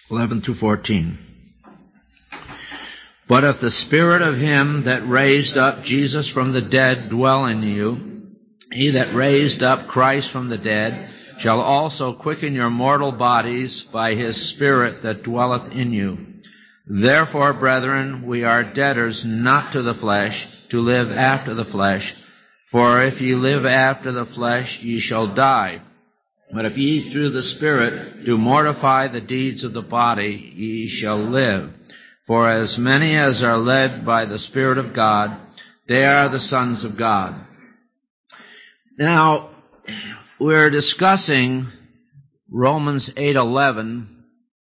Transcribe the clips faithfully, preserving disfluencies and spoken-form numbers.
eleven through fourteen. But if the Spirit of him that raised up Jesus from the dead dwell in you, he that raised up Christ from the dead shall also quicken your mortal bodies by his Spirit that dwelleth in you. Therefore, brethren, we are debtors not to the flesh, to live after the flesh. For if ye live after the flesh, ye shall die. But if ye through the Spirit do mortify the deeds of the body, ye shall live. For as many as are led by the Spirit of God, they are the sons of God. Now, we're discussing Romans eight eleven,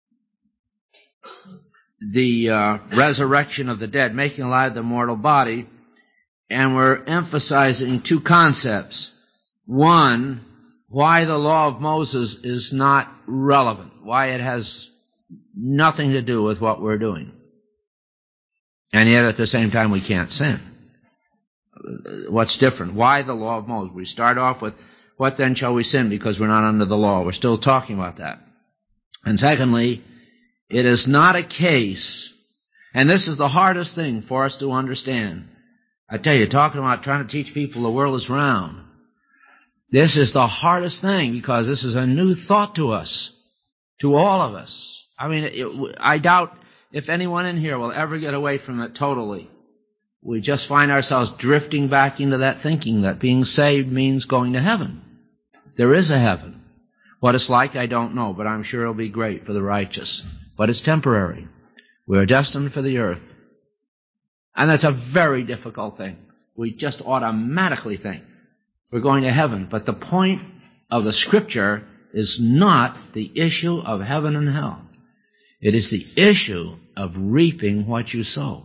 the uh, resurrection of the dead, making alive the mortal body, and we're emphasizing two concepts. One, why the law of Moses is not relevant, why it has nothing to do with what we're doing. And yet at the same time we can't sin. What's different? Why the law of Moses? We start off with, what then shall we sin because we're not under the law? We're still talking about that. And secondly, it is not a case, and this is the hardest thing for us to understand. I tell you, talking about trying to teach people the world is round, this is the hardest thing because this is a new thought to us, to all of us. I mean, it, I doubt if anyone in here will ever get away from it totally. We just find ourselves drifting back into that thinking that being saved means going to heaven. There is a heaven. What it's like, I don't know, but I'm sure it'll be great for the righteous. But it's temporary. We are destined for the earth. And that's a very difficult thing. We just automatically think we're going to heaven. But the point of the Scripture is not the issue of heaven and hell. It is the issue of reaping what you sow.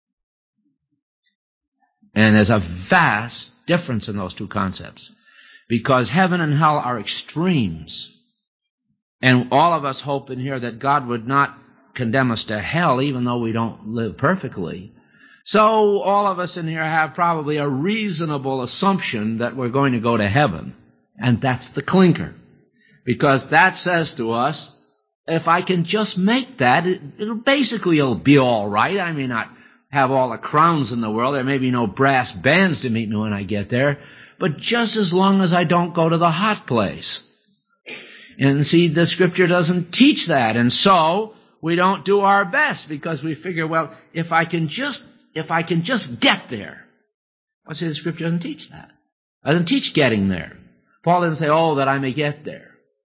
And there's a vast difference in those two concepts. Because heaven and hell are extremes. And all of us hope in here that God would not condemn us to hell even though we don't live perfectly. So all of us in here have probably a reasonable assumption that we're going to go to heaven. And that's the clinker. Because that says to us, if I can just make that, it, it'll basically it'll be all right. I may not have all the crowns in the world. There may be no brass bands to meet me when I get there. But just as long as I don't go to the hot place. And see, the Scripture doesn't teach that. And so we don't do our best because we figure, well, if I can just, if I can just get there. I say the Scripture doesn't teach that. It doesn't teach getting there. Paul didn't say, oh, that I may get there.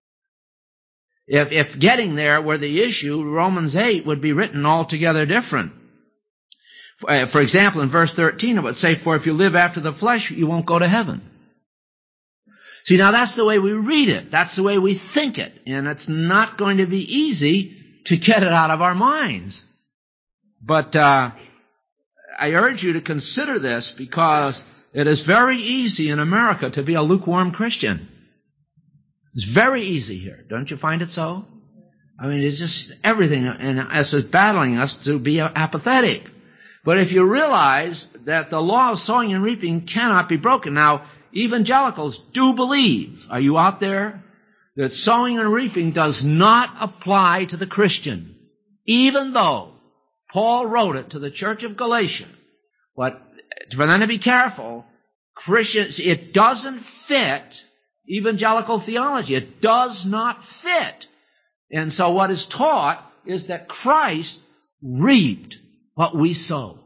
If, if getting there were the issue, Romans eight would be written altogether different. For, uh, for example, in verse thirteen, it would say, for if you live after the flesh, you won't go to heaven. See, now that's the way we read it. That's the way we think it. And it's not going to be easy to get it out of our minds. But uh, I urge you to consider this because it is very easy in America to be a lukewarm Christian. It's very easy here. Don't you find it so? I mean, it's just everything and as it's battling us to be apathetic. But if you realize that the law of sowing and reaping cannot be broken. Now, evangelicals do believe, are you out there, that sowing and reaping does not apply to the Christian, even though Paul wrote it to the church of Galatia. But for them to be careful, Christians, it doesn't fit evangelical theology. It does not fit. And so what is taught is that Christ reaped what we sow.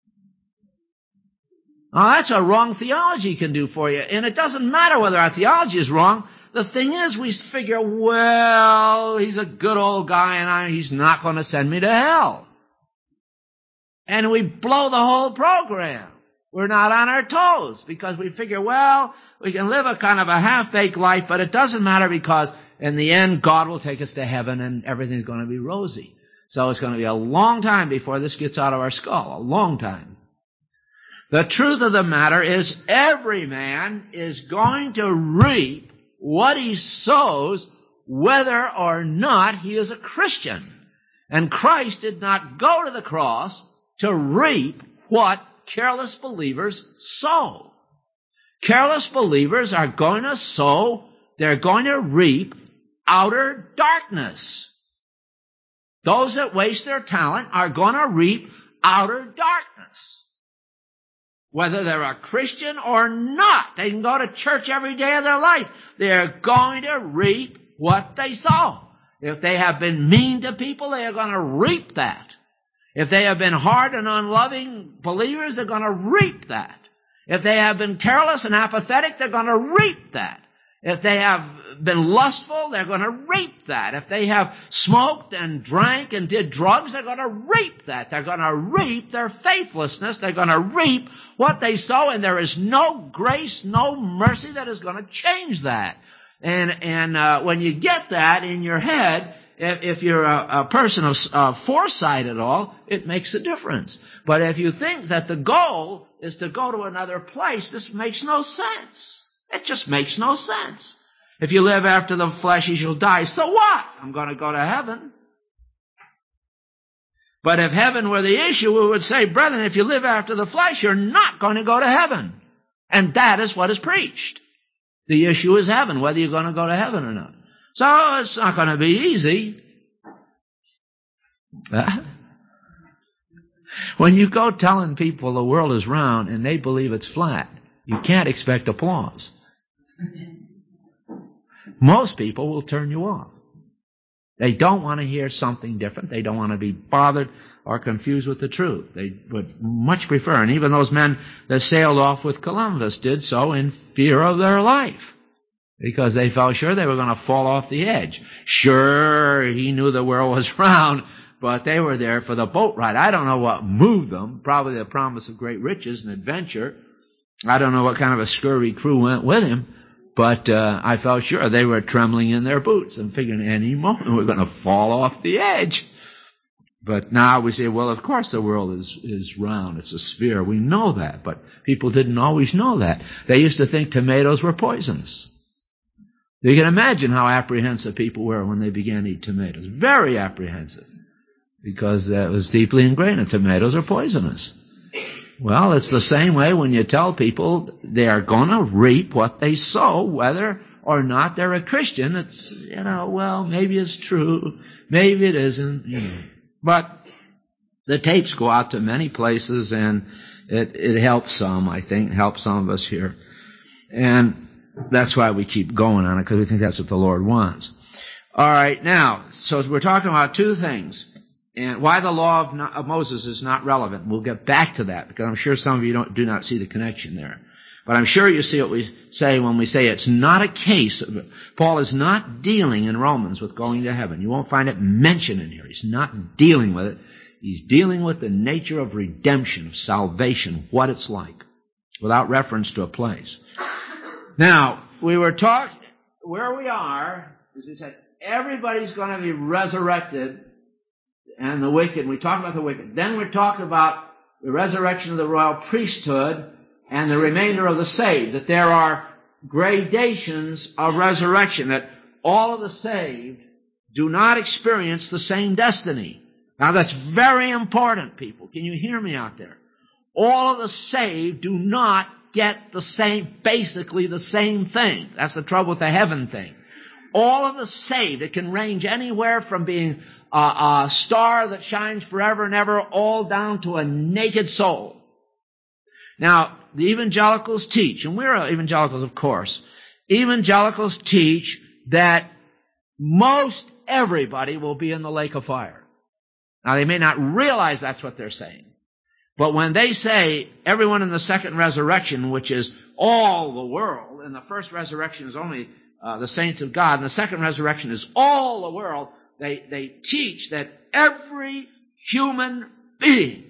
Now that's what wrong theology can do for you. And it doesn't matter whether our theology is wrong. The thing is, we figure, well, he's a good old guy and I, he's not going to send me to hell. And we blow the whole program. We're not on our toes because we figure, well, we can live a kind of a half-baked life, but it doesn't matter because in the end, God will take us to heaven and everything's going to be rosy. So it's going to be a long time before this gets out of our skull, a long time. The truth of the matter is every man is going to reap what he sows, whether or not he is a Christian. And Christ did not go to the cross to reap what careless believers sow. Careless believers are going to sow, they're going to reap outer darkness. Those that waste their talent are going to reap outer darkness. Whether they're a Christian or not, they can go to church every day of their life. They're going to reap what they sow. If they have been mean to people, they are going to reap that. If they have been hard and unloving believers, they're going to reap that. If they have been careless and apathetic, they're going to reap that. If they have been lustful, they're going to reap that. If they have smoked and drank and did drugs, they're going to reap that. They're going to reap their faithlessness. They're going to reap what they sow, and there is no grace, no mercy that is going to change that. And and uh, when you get that in your head, if, if you're a, a person of uh, foresight at all, it makes a difference. But if you think that the goal is to go to another place, this makes no sense. It just makes no sense. If you live after the flesh, you shall die. So what? I'm going to go to heaven. But if heaven were the issue, we would say, brethren, if you live after the flesh, you're not going to go to heaven. And that is what is preached. The issue is heaven, whether you're going to go to heaven or not. So it's not going to be easy. When you go telling people the world is round and they believe it's flat, you can't expect applause. Most people will turn you off. They don't want to hear something different. They don't want to be bothered or confused with the truth. They would much prefer, and even those men that sailed off with Columbus did so in fear of their life, because they felt sure they were going to fall off the edge. Sure, he knew the world was round, but they were there for the boat ride. I don't know what moved them, probably the promise of great riches and adventure. I don't know what kind of a scurvy crew went with him, but uh, I felt sure they were trembling in their boots and figuring any moment we're going to fall off the edge. But now we say, well, of course the world is, is round. It's a sphere. We know that, but people didn't always know that. They used to think tomatoes were poisonous. You can imagine how apprehensive people were when they began to eat tomatoes. Very apprehensive, because that was deeply ingrained that tomatoes are poisonous. Well, it's the same way when you tell people they are going to reap what they sow, whether or not they're a Christian. It's, you know, well, maybe it's true, maybe it isn't, you know. But the tapes go out to many places, and it, it helps some, I think, helps some of us here. And that's why we keep going on it, because we think that's what the Lord wants. All right, now, so we're talking about two things. And why the law of, of Moses is not relevant. We'll get back to that, because I'm sure some of you don't, do not see the connection there. But I'm sure you see what we say when we say it's not a case of, Paul is not dealing in Romans with going to heaven. You won't find it mentioned in here. He's not dealing with it. He's dealing with the nature of redemption, of salvation, what it's like, without reference to a place. Now, we were taught, where we are, as we said, everybody's going to be resurrected, and the wicked. We talked about the wicked. Then we talked about the resurrection of the royal priesthood and the remainder of the saved, that there are gradations of resurrection, that all of the saved do not experience the same destiny. Now that's very important, people. Can you hear me out there? All of the saved do not get the same, basically the same thing. That's the trouble with the heaven thing. All of the saved, it can range anywhere from being a, a star that shines forever and ever, all down to a naked soul. Now, the evangelicals teach, and we're evangelicals, of course, evangelicals teach that most everybody will be in the lake of fire. Now, they may not realize that's what they're saying. But when they say everyone in the second resurrection, which is all the world, and the first resurrection is only uh, the saints of God, and the second resurrection is all the world, they, they teach that every human being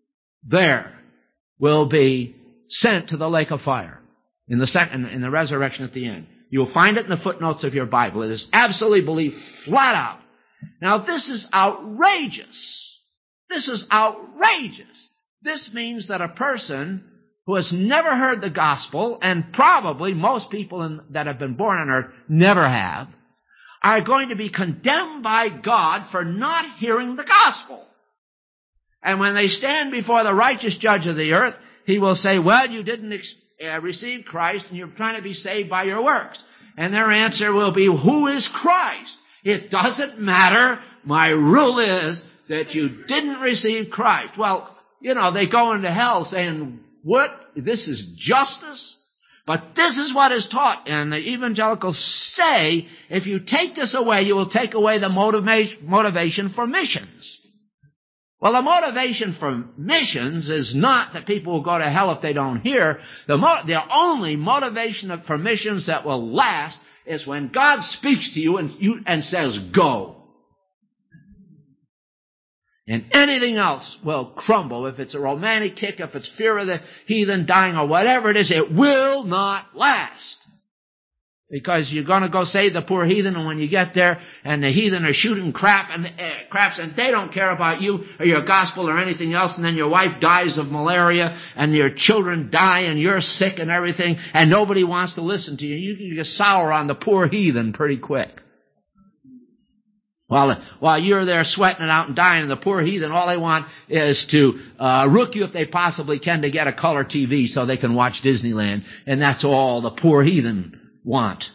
there will be sent to the lake of fire in the second, in the resurrection at the end. You will find it in the footnotes of your Bible. It is absolutely believed flat out. Now, this is outrageous. This is outrageous. This means that a person who has never heard the gospel, and probably most people in, that have been born on earth never have, are going to be condemned by God for not hearing the gospel. And when they stand before the righteous judge of the earth, he will say, well, you didn't ex- uh, receive Christ, and you're trying to be saved by your works. And their answer will be, who is Christ? It doesn't matter My rule is that you didn't receive Christ. Well, you know, they go into hell saying, what? This is justice? But this is what is taught. And the evangelicals say, if you take this away, you will take away the motiva- motivation for missions. Well, the motivation for missions is not that people will go to hell if they don't hear. The, mo- the only motivation for missions that will last is when God speaks to you and, you and says, go. And anything else will crumble. If it's a romantic kick, if it's fear of the heathen dying or whatever it is, it will not last. Because you're going to go save the poor heathen, and when you get there and the heathen are shooting crap and uh, craps and they don't care about you or your gospel or anything else, and then your wife dies of malaria and your children die and you're sick and everything and nobody wants to listen to you, you can get sour on the poor heathen pretty quick. While, while you're there sweating it out and dying, and the poor heathen, all they want is to uh, rook you if they possibly can to get a color T V so they can watch Disneyland. And that's all the poor heathen want.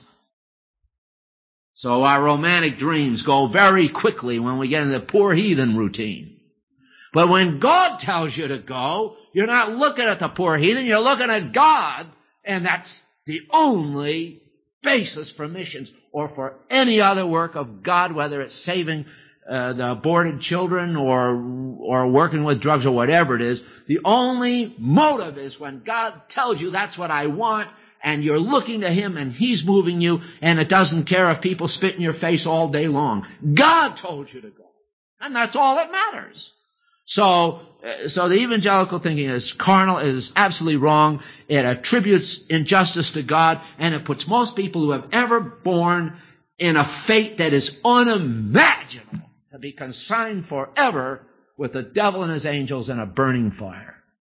So our romantic dreams go very quickly when we get into the poor heathen routine. But when God tells you to go, you're not looking at the poor heathen, you're looking at God, and that's the only basis for missions or for any other work of God, whether it's saving uh, the aborted children or or working with drugs or whatever it is. The only motive is when God tells you that's what I want, and you're looking to Him and He's moving you, and it doesn't care if people spit in your face all day long. God told you to go, and that's all that matters. So, so the evangelical thinking is carnal, is absolutely wrong. It attributes injustice to God, and it puts most people who have ever born in a fate that is unimaginable to be consigned forever with the devil and his angels in a burning fire.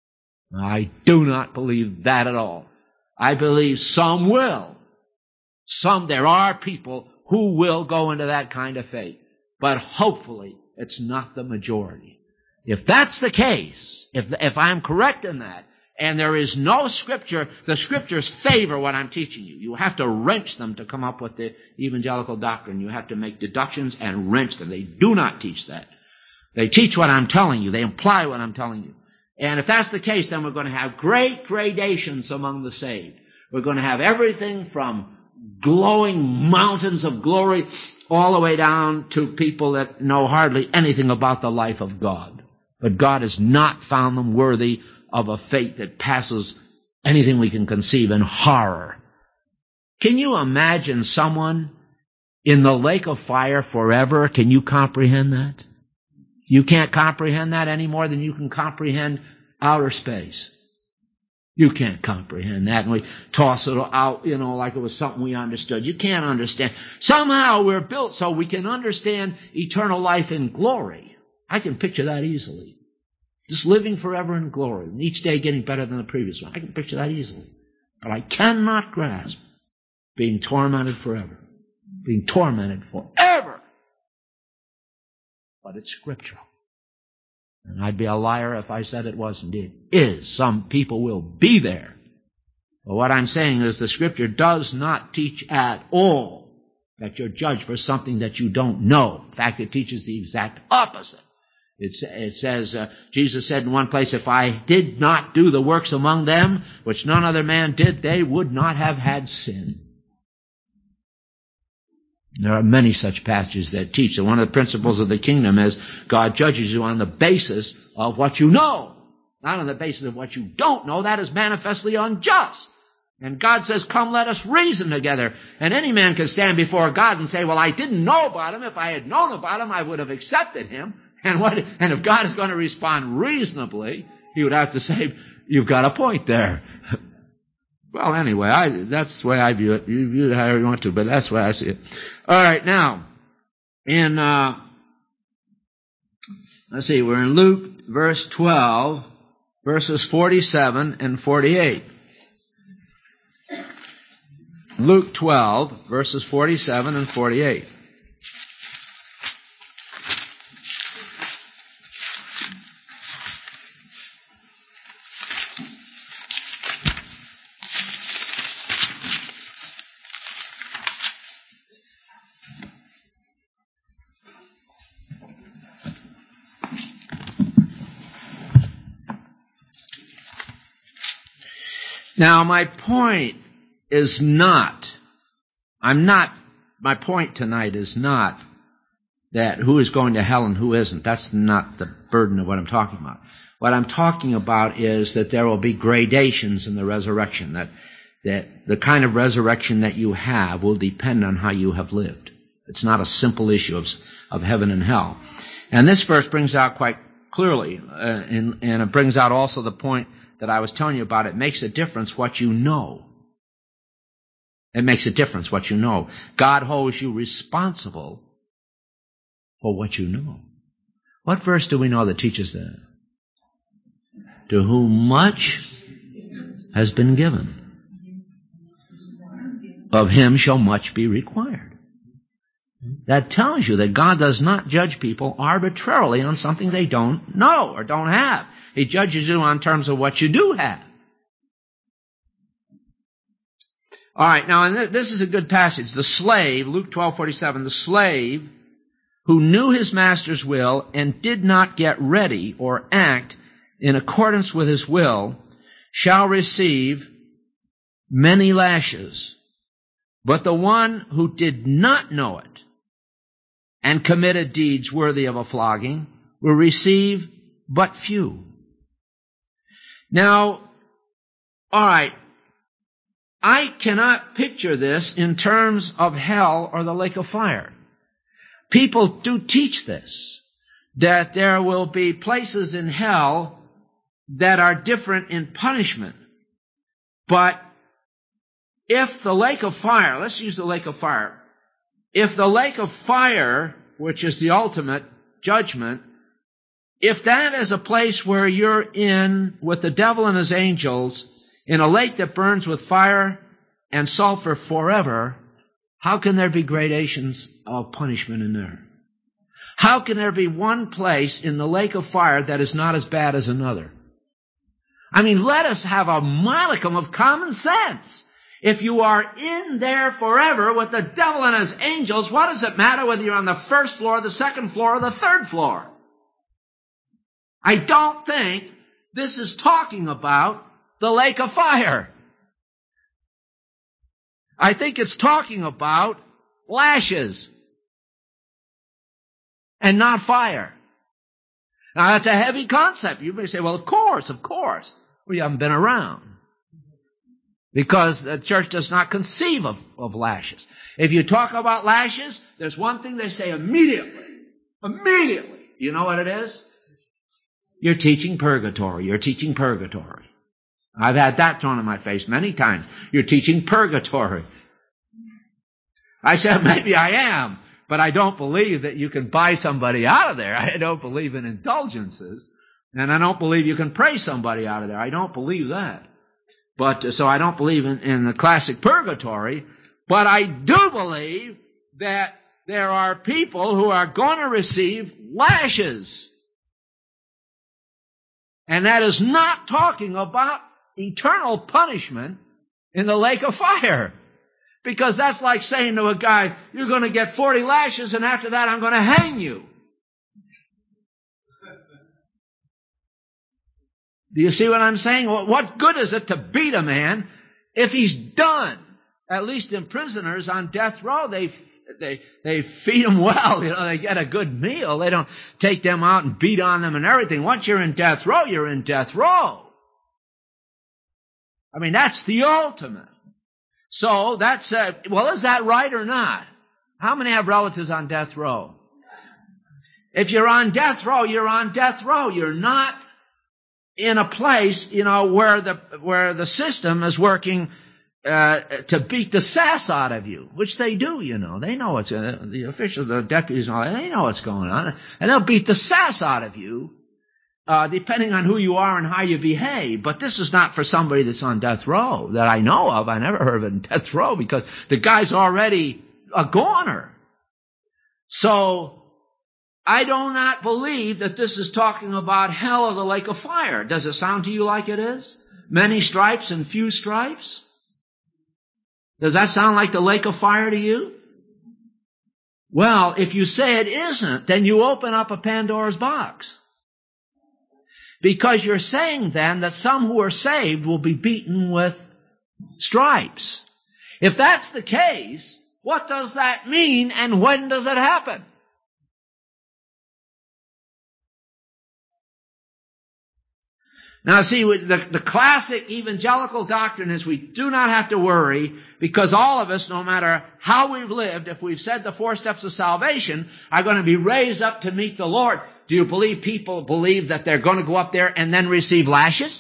I do not believe that at all. I believe some will. Some, there are people who will go into that kind of fate, but hopefully it's not the majority. If that's the case, if, if I'm correct in that, and there is no scripture, the scriptures favor what I'm teaching you. You have to wrench them to come up with the evangelical doctrine. You have to make deductions and wrench them. They do not teach that. They teach what I'm telling you. They imply what I'm telling you. And if that's the case, then we're going to have great gradations among the saved. We're going to have everything from glowing mountains of glory all the way down to people that know hardly anything about the life of God. But God has not found them worthy of a fate that passes anything we can conceive in horror. Can you imagine someone in the lake of fire forever? Can you comprehend that? You can't comprehend that any more than you can comprehend outer space. You can't comprehend that, and we toss it out, you know, like it was something we understood. You can't understand. Somehow we're built so we can understand eternal life in glory. I can picture that easily. Just living forever in glory, and each day getting better than the previous one. I can picture that easily. But I cannot grasp being tormented forever. Being tormented forever. But it's scriptural. And I'd be a liar if I said it wasn't. It is. Some people will be there. But what I'm saying is the scripture does not teach at all that you're judged for something that you don't know. In fact, it teaches the exact opposite. It, it says, uh, Jesus said in one place, if I did not do the works among them, which none other man did, they would not have had sin. There are many such passages that teach that one of the principles of the kingdom is God judges you on the basis of what you know, not on the basis of what you don't know. That is manifestly unjust. And God says, come, let us reason together. And any man can stand before God and say, well, I didn't know about him. If I had known about him, I would have accepted him. And what, and if God is going to respond reasonably, He would have to say, you've got a point there. Well, anyway, I, that's the way I view it. You view it however you want to, but that's the way I see it. All right, now, in, uh, let's see, we're in Luke, verse twelve, verses forty-seven and forty-eight. Luke twelve, verses forty-seven and forty-eight. Now, my point is not, I'm not, my point tonight is not that who is going to hell and who isn't. That's not the burden of what I'm talking about. What I'm talking about is that there will be gradations in the resurrection, that, that the kind of resurrection that you have will depend on how you have lived. It's not a simple issue of, of heaven and hell. And this verse brings out quite clearly, uh, and, and it brings out also the point that I was telling you about. It makes a difference what you know. It makes a difference what you know. God holds you responsible for what you know. What verse do we know that teaches that? To whom much has been given, of him shall much be required. That tells you that God does not judge people arbitrarily on something they don't know or don't have. He judges you on terms of what you do have. All right, now and this is a good passage. The slave, Luke twelve forty-seven, the slave who knew his master's will and did not get ready or act in accordance with his will shall receive many lashes. But the one who did not know it and committed deeds worthy of a flogging will receive but few. Now, all right, I cannot picture this in terms of hell or the lake of fire. People do teach this, that there will be places in hell that are different in punishment. But if the lake of fire, let's use the lake of fire, if the lake of fire, which is the ultimate judgment, if that is a place where you're in with the devil and his angels in a lake that burns with fire and sulfur forever, how can there be gradations of punishment in there? How can there be one place in the lake of fire that is not as bad as another? I mean, let us have a modicum of common sense. If you are in there forever with the devil and his angels, what does it matter whether you're on the first floor, the second floor, or the third floor? I don't think this is talking about the lake of fire. I think it's talking about lashes and not fire. Now, that's a heavy concept. You may say, well, of course, of course. Well, you haven't been around. Because the church does not conceive of, of lashes. If you talk about lashes, there's one thing they say immediately. Immediately. You know what it is? You're teaching purgatory. You're teaching purgatory. I've had that thrown in my face many times. You're teaching purgatory. I said, maybe I am, but I don't believe that you can buy somebody out of there. I don't believe in indulgences, and I don't believe you can pray somebody out of there. I don't believe that. But so I don't believe in, in the classic purgatory, but I do believe that there are people who are going to receive lashes. And that is not talking about eternal punishment in the lake of fire. Because that's like saying to a guy, you're going to get forty lashes and after that I'm going to hang you. Do you see what I'm saying? What good is it to beat a man if he's done? At least in prisoners on death row, they they they feed them well. You know, they get a good meal. They don't take them out and beat on them and everything. Once you're in death row, you're in death row. I mean, that's the ultimate. So that's uh, well, is that right or not? How many have relatives on death row? If you're on death row, you're on death row. You're not in a place, you know, where the where the system is working uh, to beat the sass out of you, which they do, you know. They know what's uh, the officials, the deputies, and all that. They know what's going on, and they'll beat the sass out of you, uh, depending on who you are and how you behave. But this is not for somebody that's on death row that I know of. I never heard of it in death row because the guy's already a goner. So I do not believe that this is talking about hell or the lake of fire. Does it sound to you like it is? Many stripes and few stripes? Does that sound like the lake of fire to you? Well, if you say it isn't, then you open up a Pandora's box. Because you're saying then that some who are saved will be beaten with stripes. If that's the case, what does that mean and when does it happen? Now see, the, the classic evangelical doctrine is we do not have to worry because all of us, no matter how we've lived, if we've said the four steps of salvation, are going to be raised up to meet the Lord. Do you believe people believe that they're going to go up there and then receive lashes?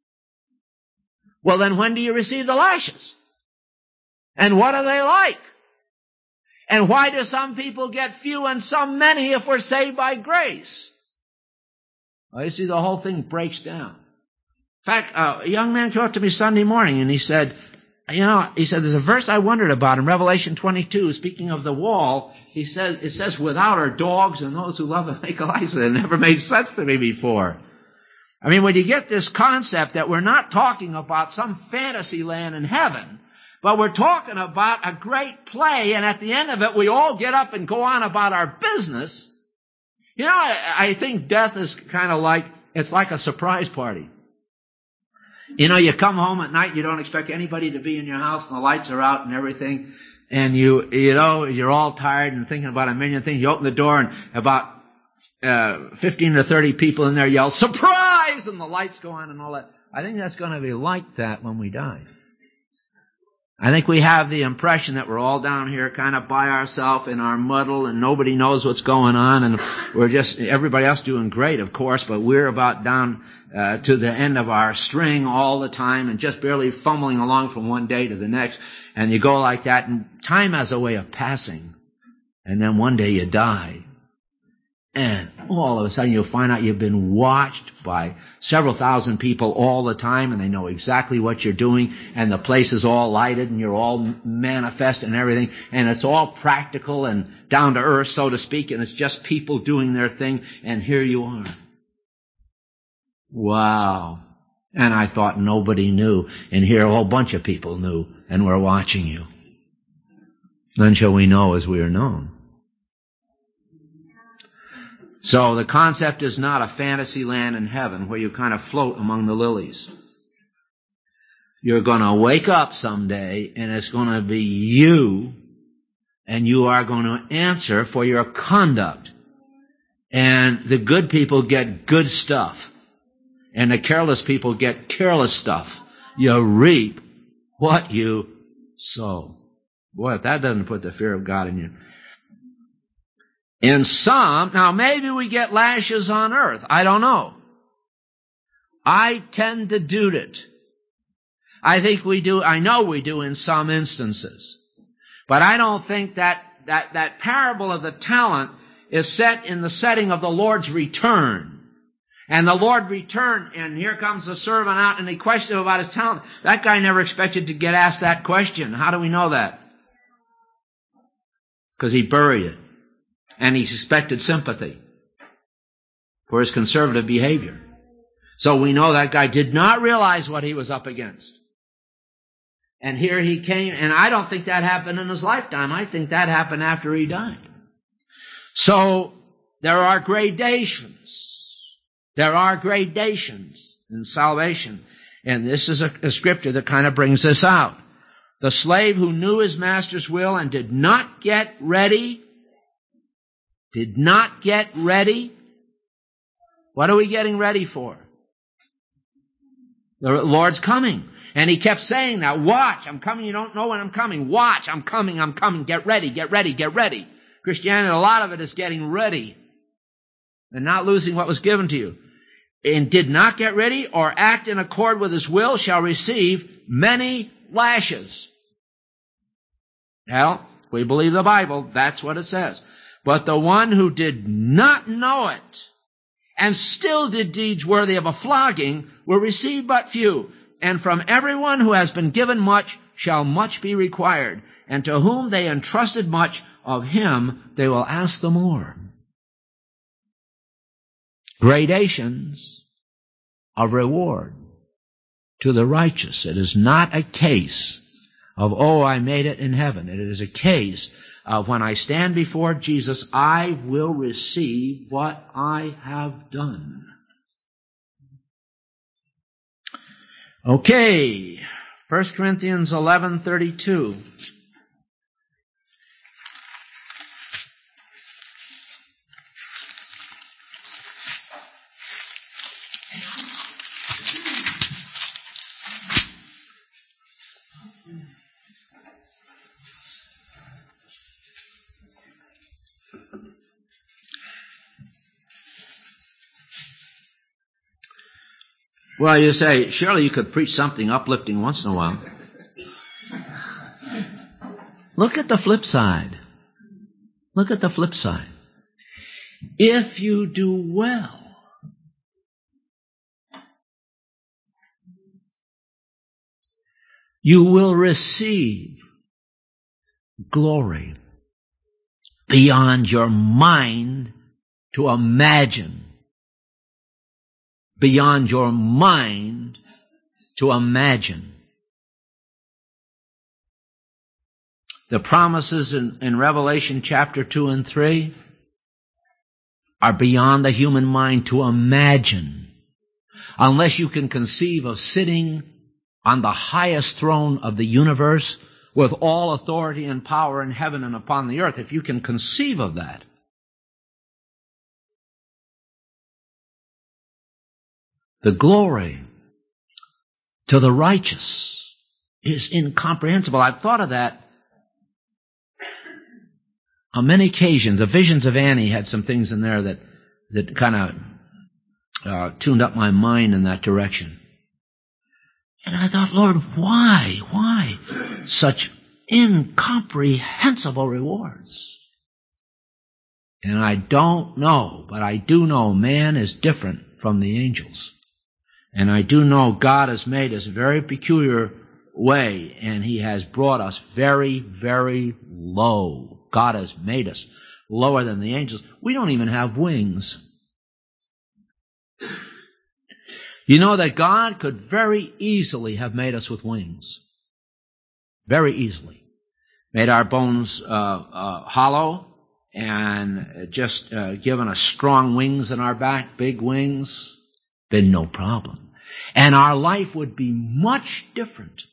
Well, then when do you receive the lashes? And what are they like? And why do some people get few and some many if we're saved by grace? Well, you see, the whole thing breaks down. In fact, uh, a young man came up to me Sunday morning and he said, you know, he said, there's a verse I wondered about in Revelation twenty-two, speaking of the wall. He says, it says, without are dogs and those who love and make a license. It never made sense to me before. I mean, when you get this concept that we're not talking about some fantasy land in heaven, but we're talking about a great play, and at the end of it, we all get up and go on about our business. You know, I, I think death is kind of like, it's like a surprise party. You know, you come home at night, you don't expect anybody to be in your house, and the lights are out and everything, and you, you know, you're all tired and thinking about a million things. You open the door, and about uh, fifteen to thirty people in there yell, surprise! And the lights go on and all that. I think that's going to be like that when we die. I think we have the impression that we're all down here kind of by ourselves in our muddle and nobody knows what's going on, and we're just, everybody else doing great, of course, but we're about down uh, to the end of our string all the time and just barely fumbling along from one day to the next. And you go like that, and time has a way of passing. And then one day you die. And all of a sudden you'll find out you've been watched by several thousand people all the time, and they know exactly what you're doing, and the place is all lighted, and you're all manifest and everything, and it's all practical and down to earth, so to speak, and it's just people doing their thing, and here you are. Wow. And I thought nobody knew, and here a whole bunch of people knew, and we're watching you. Then shall we know as we are known. So the concept is not a fantasy land in heaven where you kind of float among the lilies. You're going to wake up someday and it's going to be you, and you are going to answer for your conduct. And the good people get good stuff, and the careless people get careless stuff. You reap what you sow. Boy, if that doesn't put the fear of God in you. In some, now maybe we get lashes on earth. I don't know. I tend to do it. I think we do, I know we do in some instances. But I don't think that, that, that parable of the talent is set in the setting of the Lord's return. And the Lord returned, and here comes the servant out, and he questioned him about his talent. That guy never expected to get asked that question. How do we know that? Because he buried it. And he suspected sympathy for his conservative behavior. So we know that guy did not realize what he was up against. And here he came, and I don't think that happened in his lifetime. I think that happened after he died. So there are gradations. There are gradations in salvation. And this is a, a scripture that kind of brings this out. The slave who knew his master's will and did not get ready Did not get ready. What are we getting ready for? The Lord's coming. And he kept saying that. Watch, I'm coming. You don't know when I'm coming. Watch, I'm coming, I'm coming. Get ready, get ready, get ready. Christianity, a lot of it is getting ready and not losing what was given to you. And did not get ready or act in accord with his will shall receive many lashes. Well, we believe the Bible. That's what it says. But the one who did not know it and still did deeds worthy of a flogging will receive but few. And from everyone who has been given much shall much be required. And to whom they entrusted much, of him they will ask the more. Gradations of reward to the righteous. It is not a case of, oh, I made it in heaven. It is a case Uh, when I stand before Jesus, I will receive what I have done. Okay, First Corinthians eleven thirty-two. Well, you say, surely you could preach something uplifting once in a while. Look at the flip side. Look at the flip side. If you do well, you will receive glory beyond your mind to imagine. Beyond your mind to imagine. The promises in, in Revelation chapter two and three are beyond the human mind to imagine. Unless you can conceive of sitting on the highest throne of the universe with all authority and power in heaven and upon the earth, if you can conceive of that, the glory to the righteous is incomprehensible. I've thought of that on many occasions. The Visions of Annie had some things in there that, that kind of uh, tuned up my mind in that direction. And I thought, Lord, why, why such incomprehensible rewards? And I don't know, but I do know man is different from the angels. And I do know God has made us a very peculiar way, and He has brought us very, very low. God has made us lower than the angels. We don't even have wings. You know that God could very easily have made us with wings. Very easily. Made our bones uh, uh, hollow and just uh, given us strong wings in our back, big wings. Been no problem. And our life would be much different.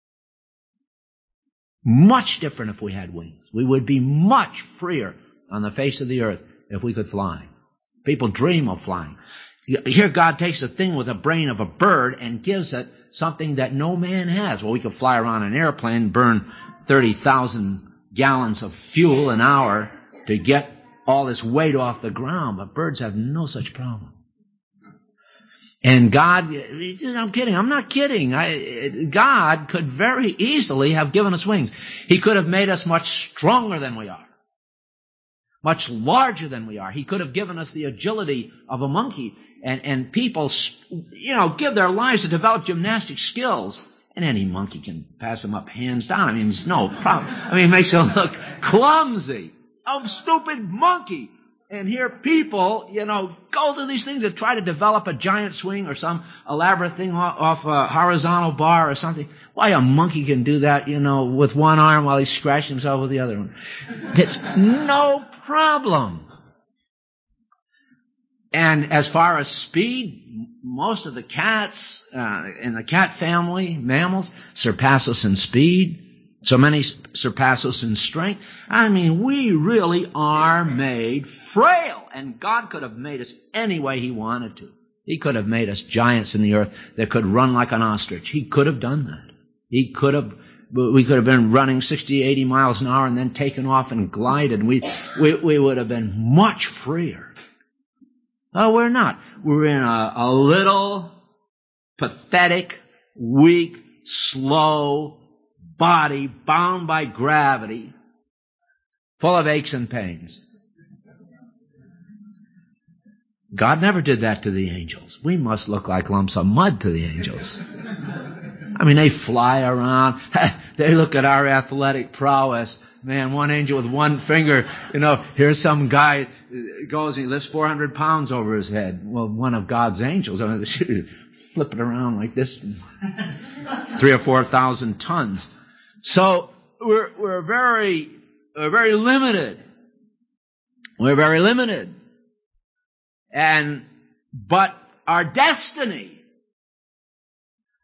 Much different if we had wings. We would be much freer on the face of the earth if we could fly. People dream of flying. Here God takes a thing with the brain of a bird and gives it something that no man has. Well, we could fly around an airplane, burn thirty thousand gallons of fuel an hour to get all this weight off the ground, but birds have no such problem. And God, I'm kidding, I'm not kidding. I, God could very easily have given us wings. He could have made us much stronger than we are. Much larger than we are. He could have given us the agility of a monkey. And, and people, you know, give their lives to develop gymnastic skills. And any monkey can pass them up hands down. I mean, it's no problem. I mean, it makes them look clumsy. Oh, stupid monkey. And here people, you know, go through these things to try to develop a giant swing or some elaborate thing off a horizontal bar or something. Why a monkey can do that, you know, with one arm while he's scratching himself with the other one. It's no problem. And as far as speed, most of the cats uh, in the cat family, mammals, surpass us in speed. So many surpass us in strength. I mean, we really are made frail. And God could have made us any way He wanted to. He could have made us giants in the earth that could run like an ostrich. He could have done that. He could have, we could have been running sixty, eighty miles an hour and then taken off and glided. We, we, we would have been much freer. Oh, we're not. We're in a, a little pathetic, weak, slow body bound by gravity, full of aches and pains. God never did that to the angels. We must look like lumps of mud to the angels. I mean, they fly around. They look at our athletic prowess. Man, one angel with one finger, you know, here's some guy goes and he lifts four hundred pounds over his head. Well, one of God's angels, I mean, flip it around like this, three or four thousand tons. So we're we're very we're very limited. We're very limited. And but our destiny,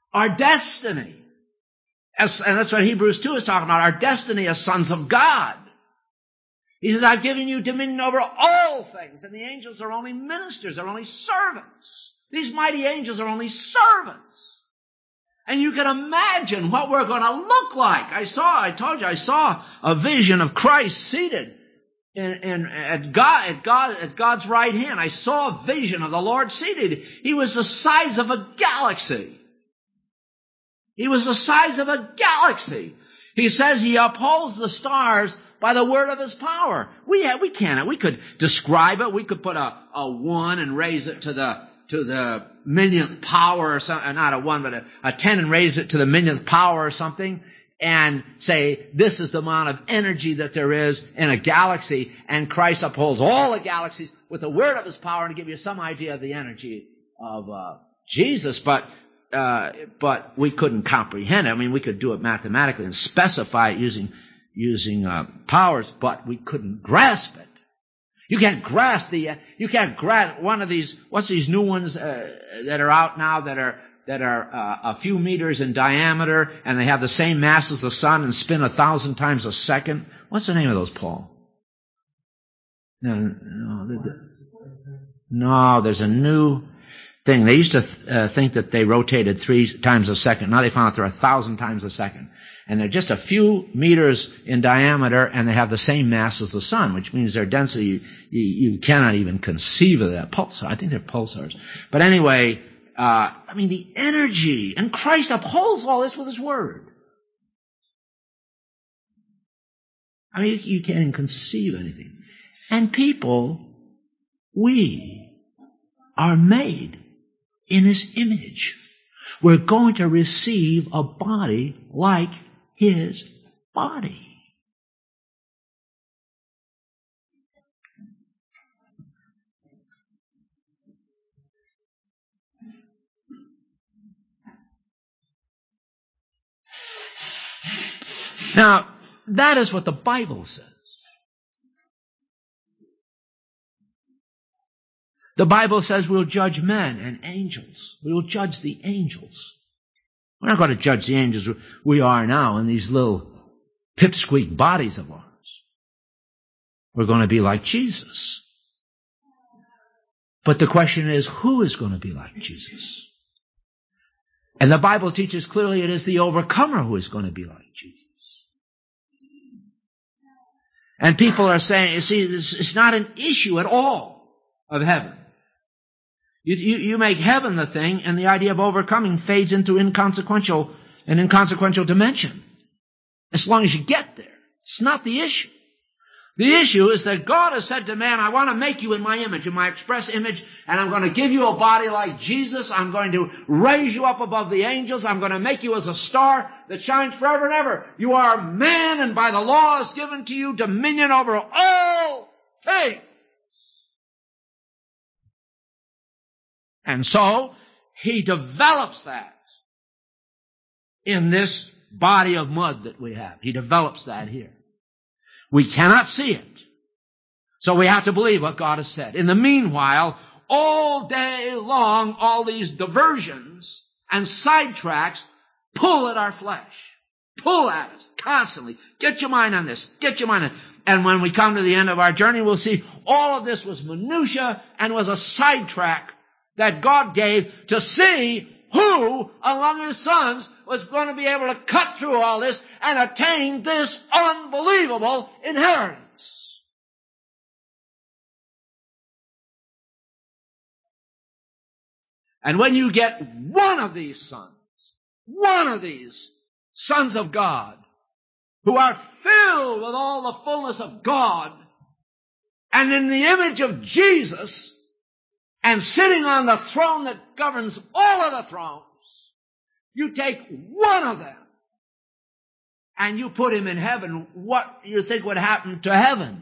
Our destiny. As, and that's what Hebrews two is talking about, our destiny as sons of God. He says, I've given you dominion over all things, and the angels are only ministers, they're only servants. These mighty angels are only servants. And you can imagine what we're going to look like. I saw, I told you, I saw a vision of Christ seated in, in, at, God, at, God, at God's right hand. I saw a vision of the Lord seated. He was the size of a galaxy. He was the size of a galaxy. He says he upholds the stars by the word of his power. We have, we can't. We could describe it. We could put a, a one and raise it to the to the millionth power or something. Not a one, but a, a ten and raise it to the millionth power or something. And say, this is the amount of energy that there is in a galaxy. And Christ upholds all the galaxies with the word of his power to give you some idea of the energy of uh, Jesus. But Uh, but we couldn't comprehend it. I mean, we could do it mathematically and specify it using using uh, powers, but we couldn't grasp it. You can't grasp the. Uh, you can't grasp one of these. What's these new ones uh, that are out now that are that are uh, a few meters in diameter and they have the same mass as the sun and spin a thousand times a second? What's the name of those, Paul? No, no, the, the, no there's a new thing. They used to th- uh, think that they rotated three times a second. Now they found out they're a thousand times a second. And they're just a few meters in diameter, and they have the same mass as the sun, which means their density, you, you, you cannot even conceive of that. Pulsar, I think they're pulsars. But anyway, uh, I mean the energy, and Christ upholds all this with his word. I mean, you, you can't even conceive anything. And people, we are made in his image. We're going to receive a body like his body. Now, that is what the Bible says. The Bible says we'll judge men and angels. We will judge the angels. We're not going to judge the angels we are now in these little pipsqueak bodies of ours. We're going to be like Jesus. But the question is, who is going to be like Jesus? And the Bible teaches clearly it is the overcomer who is going to be like Jesus. And people are saying, you see, it's not an issue at all of heaven. You, you, you make heaven the thing, and the idea of overcoming fades into inconsequential, an inconsequential dimension. As long as you get there. It's not the issue. The issue is that God has said to man, I want to make you in my image, in my express image, and I'm going to give you a body like Jesus. I'm going to raise you up above the angels. I'm going to make you as a star that shines forever and ever. You are man, and by the law is given to you dominion over all things. And so, he develops that in this body of mud that we have. He develops that here. We cannot see it. So we have to believe what God has said. In the meanwhile, all day long, all these diversions and sidetracks pull at our flesh. Pull at us constantly. Get your mind on this. Get your mind on it. And when we come to the end of our journey, we'll see all of this was minutia and was a sidetrack that God gave to see who among his sons was going to be able to cut through all this and attain this unbelievable inheritance. And when you get one of these sons, one of these sons of God, who are filled with all the fullness of God, and in the image of Jesus, and sitting on the throne that governs all of the thrones, you take one of them and you put him in heaven. What do you think would happen to heaven?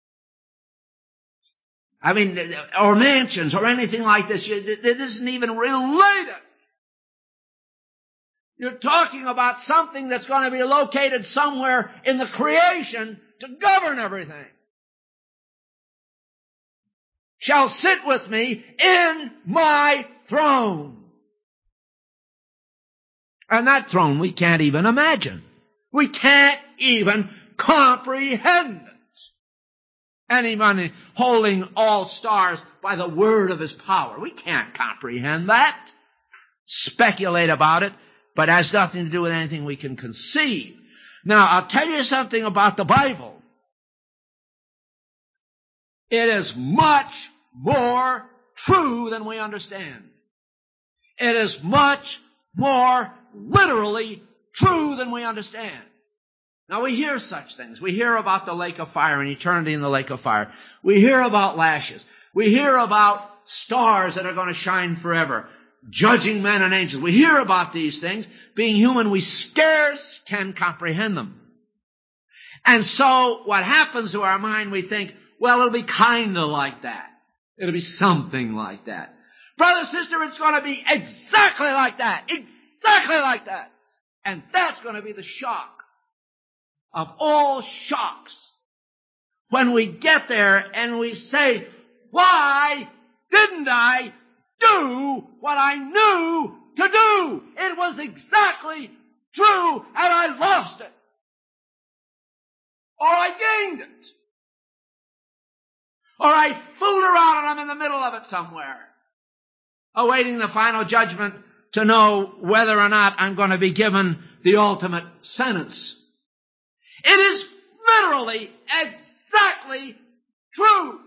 I mean, or mansions or anything like this. It isn't even related. You're talking about something that's going to be located somewhere in the creation to govern everything. Shall sit with me in my throne. And that throne we can't even imagine. We can't even comprehend it. Anyone holding all stars by the word of his power. We can't comprehend that. Speculate about it, but it has nothing to do with anything we can conceive. Now, I'll tell you something about the Bible. It is much more true than we understand. It is much more literally true than we understand. Now, we hear such things. We hear about the lake of fire and eternity in the lake of fire. We hear about lashes. We hear about stars that are going to shine forever, judging men and angels. We hear about these things. Being human, we scarce can comprehend them. And so what happens to our mind, we think, well, it'll be kind of like that. It'll be something like that. Brother, sister, it's going to be exactly like that. Exactly like that. And that's going to be the shock of all shocks. When we get there and we say, why didn't I do what I knew to do? It was exactly true and I lost it. Or I gained it. Or I fooled around and I'm in the middle of it somewhere, awaiting the final judgment to know whether or not I'm going to be given the ultimate sentence. It is literally exactly true.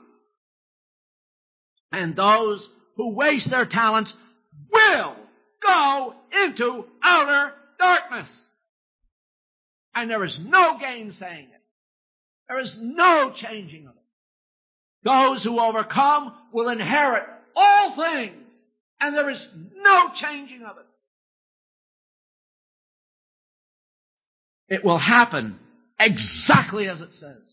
And those who waste their talents will go into outer darkness. And there is no gainsaying it. There is no changing of it. Those who overcome will inherit all things, and there is no changing of it. It will happen exactly as it says.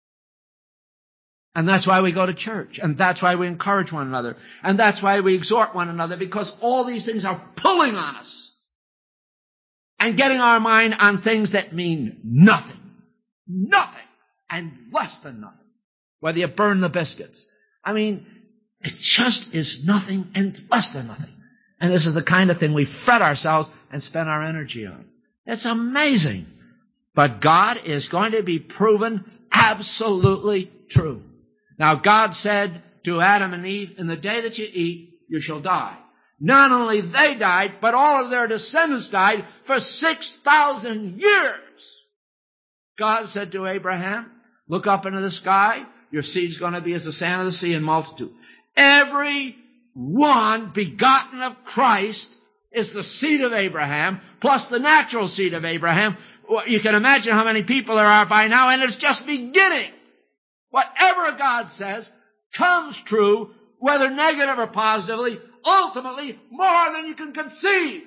And that's why we go to church, and that's why we encourage one another, and that's why we exhort one another, because all these things are pulling on us and getting our mind on things that mean nothing. Nothing, and less than nothing. Whether you burn the biscuits. I mean, it just is nothing and less than nothing. And this is the kind of thing we fret ourselves and spend our energy on. It's amazing. But God is going to be proven absolutely true. Now, God said to Adam and Eve, in the day that you eat, you shall die. Not only they died, but all of their descendants died for six thousand years. God said to Abraham, look up into the sky. Your seed's going to be as the sand of the sea in multitude. Every one begotten of Christ is the seed of Abraham, plus the natural seed of Abraham. You can imagine how many people there are by now, and it's just beginning. Whatever God says comes true, whether negative or positively, ultimately more than you can conceive.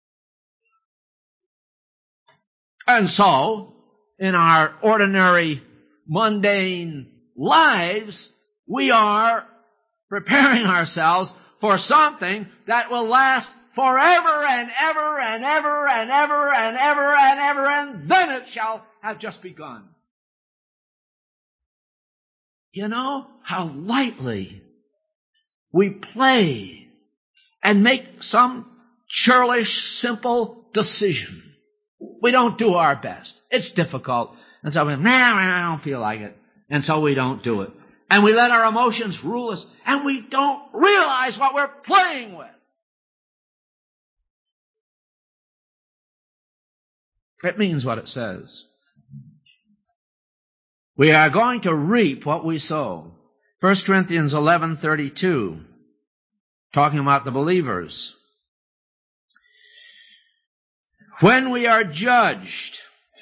And so, in our ordinary, mundane lives, we are preparing ourselves for something that will last forever and ever and ever and ever and ever and ever, and then it shall have just begun. You know how lightly we play and make some churlish, simple decision. We don't do our best. It's difficult. And so we, nah, I don't feel like it. And so we don't do it. And we let our emotions rule us, and we don't realize what we're playing with. It means what it says. We are going to reap what we sow. First Corinthians eleven thirty-two, talking about the believers. When we are judged,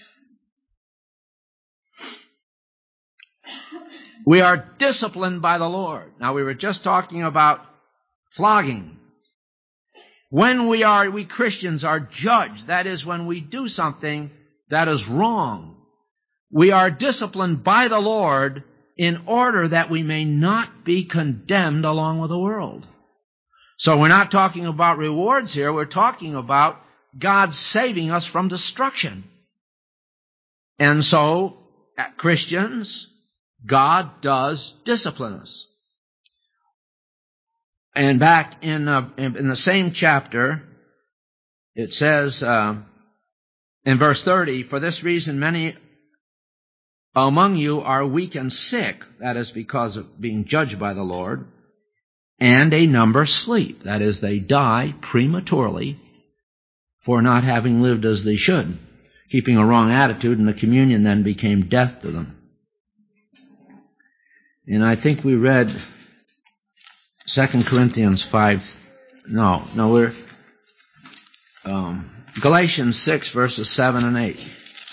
we are disciplined by the Lord. Now, we were just talking about flogging. When we are, we Christians are judged, that is, when we do something that is wrong, we are disciplined by the Lord in order that we may not be condemned along with the world. So we're not talking about rewards here. We're talking about God saving us from destruction. And so, Christians, God does discipline us. And back in, uh, in the same chapter, it says uh, in verse thirty, for this reason many among you are weak and sick, that is because of being judged by the Lord, and a number sleep, that is they die prematurely for not having lived as they should, keeping a wrong attitude, and the communion then became death to them. And I think we read Second Corinthians five, no, no, we're, um, Galatians six, verses seven and eight.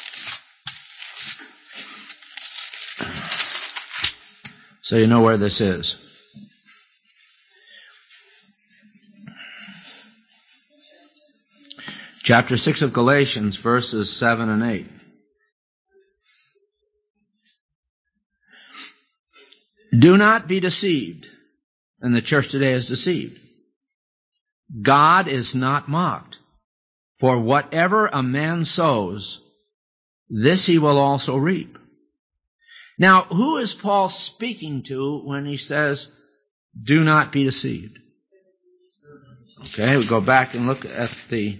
So you know where this is. Chapter six of Galatians, verses seven and eight. Do not be deceived. And the church today is deceived. God is not mocked. For whatever a man sows, this he will also reap. Now, who is Paul speaking to when he says, do not be deceived? Okay, we go back and look at the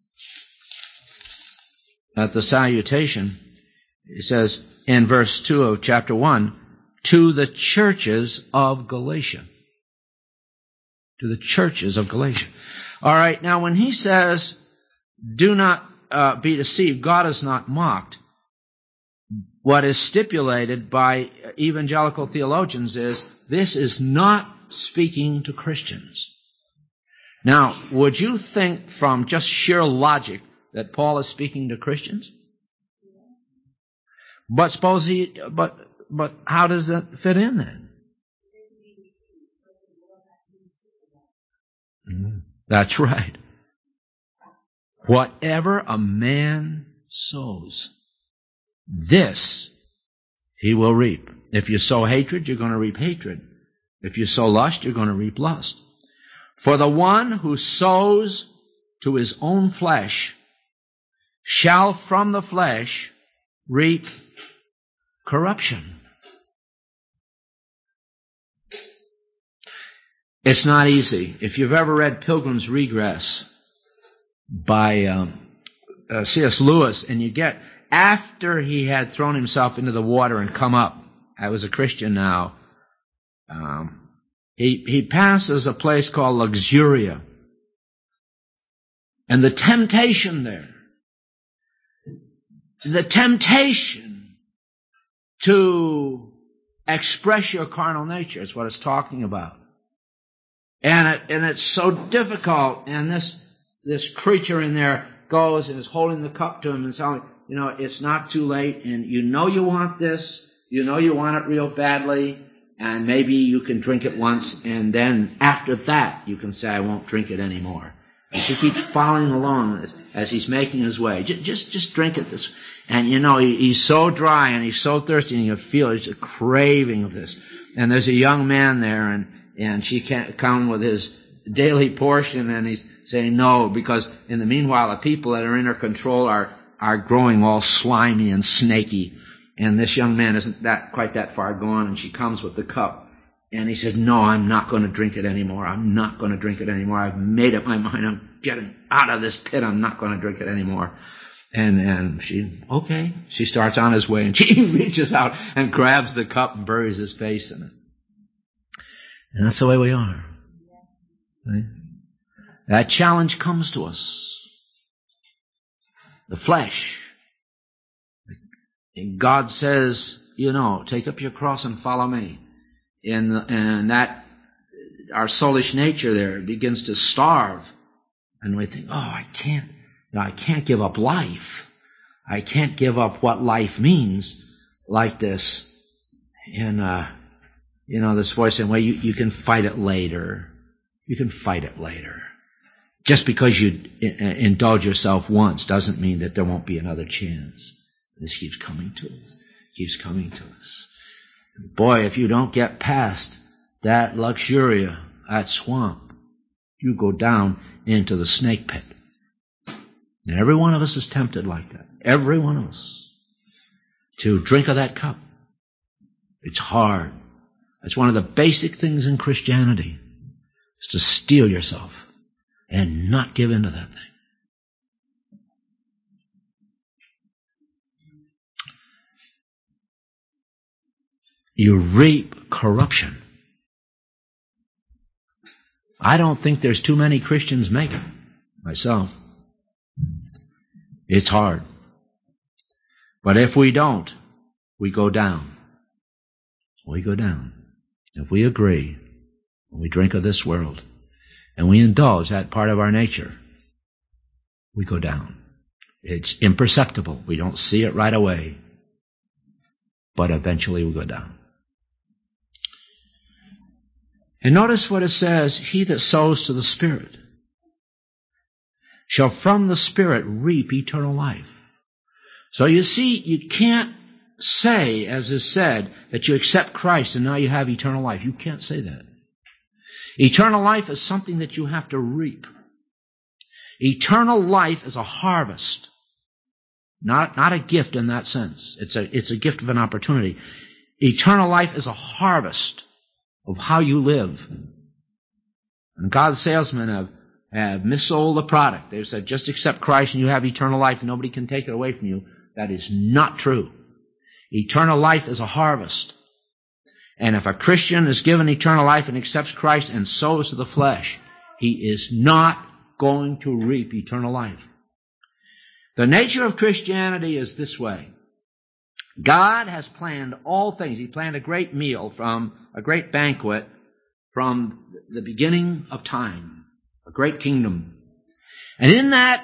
at the salutation. It says in verse two of chapter one, to the churches of Galatia. To the churches of Galatia. All right, now when he says, do not uh, be deceived, God is not mocked. What is stipulated by evangelical theologians is this is not speaking to Christians. Now, would you think from just sheer logic that Paul is speaking to Christians? But suppose he, but, but how does that fit in then? Mm, that's right. Whatever a man sows, this he will reap. If you sow hatred, you're going to reap hatred. If you sow lust, you're going to reap lust. For the one who sows to his own flesh shall from the flesh reap corruption. It's not easy. If you've ever read Pilgrim's Regress by um, uh, C S Lewis, and you get after he had thrown himself into the water and come up, I was a Christian now, um, he, he passes a place called Luxuria. And the temptation there, the temptation to express your carnal nature is what it's talking about. And it, and it's so difficult, and this, this creature in there goes and is holding the cup to him and saying, you know, it's not too late, and you know you want this, you know you want it real badly, and maybe you can drink it once, and then after that you can say, I won't drink it anymore. And she keeps following along as, as he's making his way. Just, just, just drink it this. And you know, he, he's so dry and he's so thirsty, and you feel he's a craving of this. And there's a young man there, and, and she can't come with his daily portion, and he's saying no, because in the meanwhile the people that are in her control are are growing all slimy and snaky, and this young man isn't that quite that far gone, and she comes with the cup, and he said, no, I'm not going to drink it anymore, I'm not going to drink it anymore, I've made up my mind, I'm getting out of this pit, I'm not going to drink it anymore. And and she, okay, she starts on his way, and she reaches out and grabs the cup and buries his face in it. And that's the way we are. Right? That challenge comes to us. The flesh. And God says, you know, take up your cross and follow me. And, and that, our soulish nature there begins to starve. And we think, oh, I can't, you know, I can't give up life. I can't give up what life means like this. And, uh, you know, this voice saying, well, you, you can fight it later. You can fight it later. Just because you indulge yourself once doesn't mean that there won't be another chance. This keeps coming to us. Keeps coming to us. Boy, if you don't get past that luxuria, that swamp, you go down into the snake pit. And every one of us is tempted like that. Every one of us. To drink of that cup. It's hard. It's one of the basic things in Christianity. Is to steel yourself and not give in to that thing. you reap corruption. I don't think there's too many Christians make it, myself. It's hard. But if we don't, we go down. We go down. If we agree, we drink of this world, and we indulge that part of our nature, we go down. It's imperceptible. We don't see it right away, but eventually we go down. And notice what it says, he that sows to the Spirit shall from the Spirit reap eternal life. So you see, you can't say, as is said, that you accept Christ and now you have eternal life. You can't say that. Eternal life is something that you have to reap. Eternal life is a harvest, not, not a gift in that sense. It's a, it's a gift of an opportunity. Eternal life is a harvest of how you live. And God's salesmen have, have missold the product. They've said, just accept Christ and you have eternal life and nobody can take it away from you. That is not true. Eternal life is a harvest. And if a Christian is given eternal life and accepts Christ and sows to the flesh, he is not going to reap eternal life. The nature of Christianity is this way. God has planned all things. He planned a great meal from a great banquet from the beginning of time, a great kingdom. And in that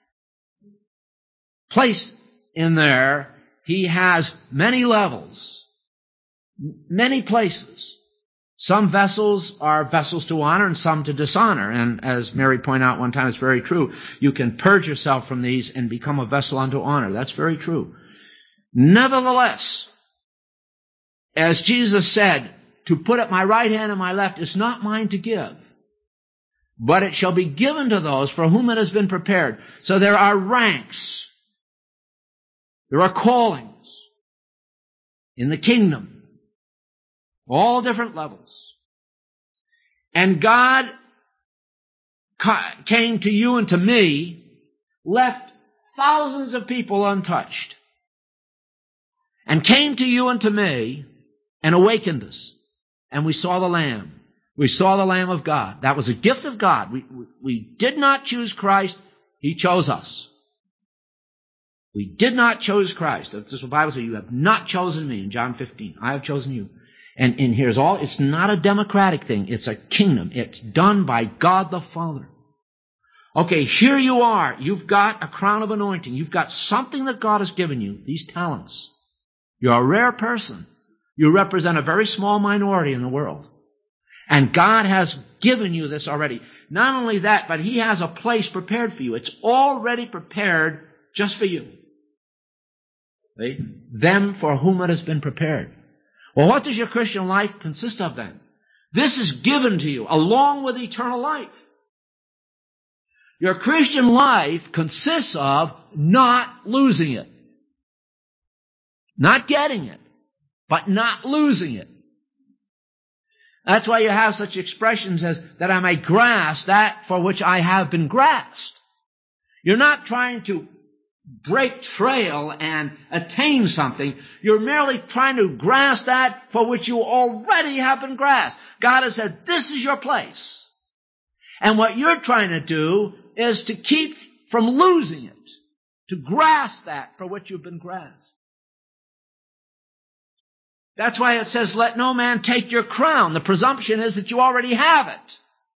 place in there, he has many levels, many places. Some vessels are vessels to honor and some to dishonor. And as Mary pointed out one time, it's very true. You can purge yourself from these and become a vessel unto honor. That's very true. Nevertheless, as Jesus said, to put at my right hand and my left is not mine to give, but it shall be given to those for whom it has been prepared. So there are ranks. There are callings in the kingdom, all different levels. And God came to you and to me, left thousands of people untouched, and came to you and to me and awakened us. And we saw the Lamb. We saw the Lamb of God. That was a gift of God. We, we, we did not choose Christ. He chose us. We did not choose Christ. That's what the Bible says. You have not chosen me in John fifteen. I have chosen you. And, and here's all. It's not a democratic thing. It's a kingdom. It's done by God the Father. Okay, here you are. You've got a crown of anointing. You've got something that God has given you, these talents. You're a rare person. You represent a very small minority in the world. And God has given you this already. Not only that, but He has a place prepared for you. It's already prepared just for you. See? Them for whom it has been prepared. Well, what does your Christian life consist of then? This is given to you along with eternal life. Your Christian life consists of not losing it. Not getting it, but not losing it. That's why you have such expressions as, that I may grasp that for which I have been grasped. You're not trying to break trail and attain something. You're merely trying to grasp that for which you already have been grasped. God has said, this is your place. And what you're trying to do is to keep from losing it, to grasp that for which you've been grasped. That's why it says, let no man take your crown. The presumption is that you already have it.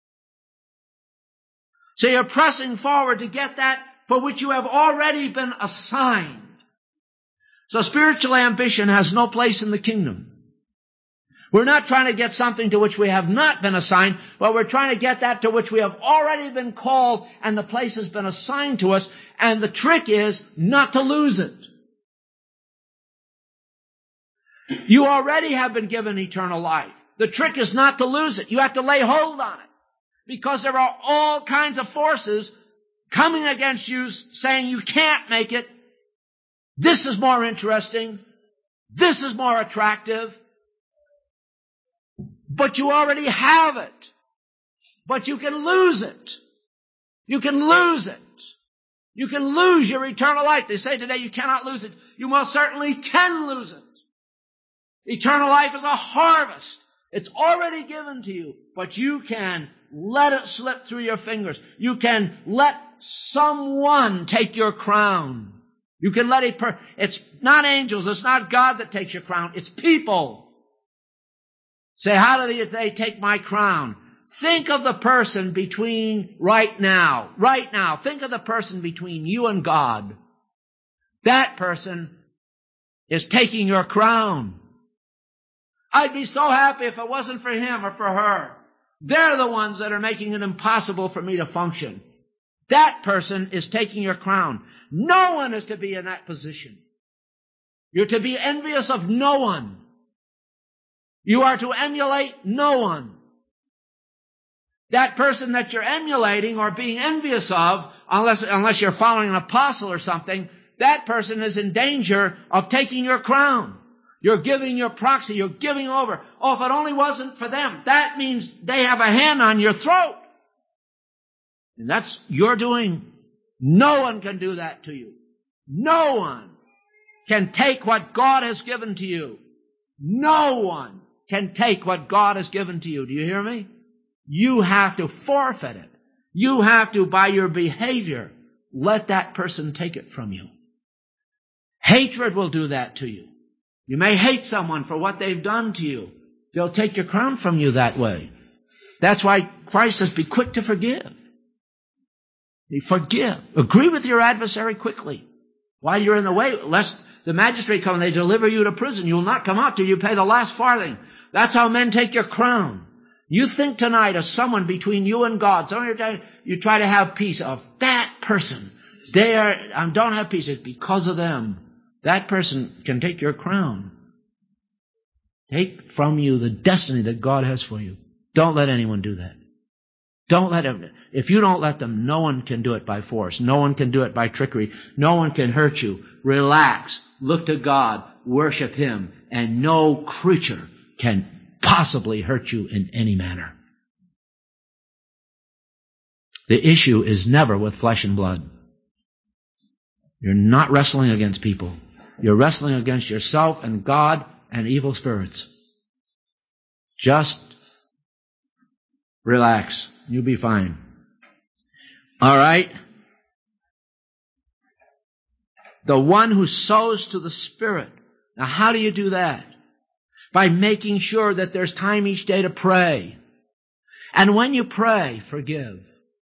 So you're pressing forward to get that for which you have already been assigned. So spiritual ambition has no place in the kingdom. We're not trying to get something to which we have not been assigned, but we're trying to get that to which we have already been called and the place has been assigned to us. And the trick is not to lose it. You already have been given eternal life. The trick is not to lose it. You have to lay hold on it. Because there are all kinds of forces coming against you saying you can't make it. This is more interesting. This is more attractive. But you already have it. But you can lose it. You can lose it. You can lose your eternal life. They say today you cannot lose it. You most certainly can lose it. Eternal life is a harvest. It's already given to you, but you can let it slip through your fingers. You can let someone take your crown. You can let it, per- it's not angels, it's not God that takes your crown, it's people. Say, how do they, they take my crown? Think of the person between right now, right now, think of the person between you and God. That person is taking your crown. I'd be so happy if it wasn't for him or for her. They're the ones that are making it impossible for me to function. That person is taking your crown. No one is to be in that position. You're to be envious of no one. You are to emulate no one. That person that you're emulating or being envious of, unless, unless you're following an apostle or something, that person is in danger of taking your crown. You're giving your proxy. You're giving over. Oh, if it only wasn't for them, that means they have a hand on your throat. And that's you're doing. No one can do that to you. No one can take what God has given to you. No one can take what God has given to you. Do you hear me? You have to forfeit it. You have to, by your behavior, let that person take it from you. Hatred will do that to you. You may hate someone for what they've done to you. They'll take your crown from you that way. That's why Christ says, be quick to forgive. Forgive. Agree with your adversary quickly while you're in the way, lest the magistrate come and they deliver you to prison. You will not come out till you pay the last farthing. That's how men take your crown. You think tonight of someone between you and God. Someone you try to have peace of. That person, they are, um, don't have peace. It's because of them. That person can take your crown. Take from you the destiny that God has for you. Don't let anyone do that. Don't let them. If you don't let them, no one can do it by force. No one can do it by trickery. No one can hurt you. Relax. Look to God. Worship Him. And no creature can possibly hurt you in any manner. The issue is never with flesh and blood. You're not wrestling against people. You're wrestling against yourself and God and evil spirits. Just relax. You'll be fine. All right? The one who sows to the Spirit. Now, how do you do that? By making sure that there's time each day to pray. And when you pray, forgive.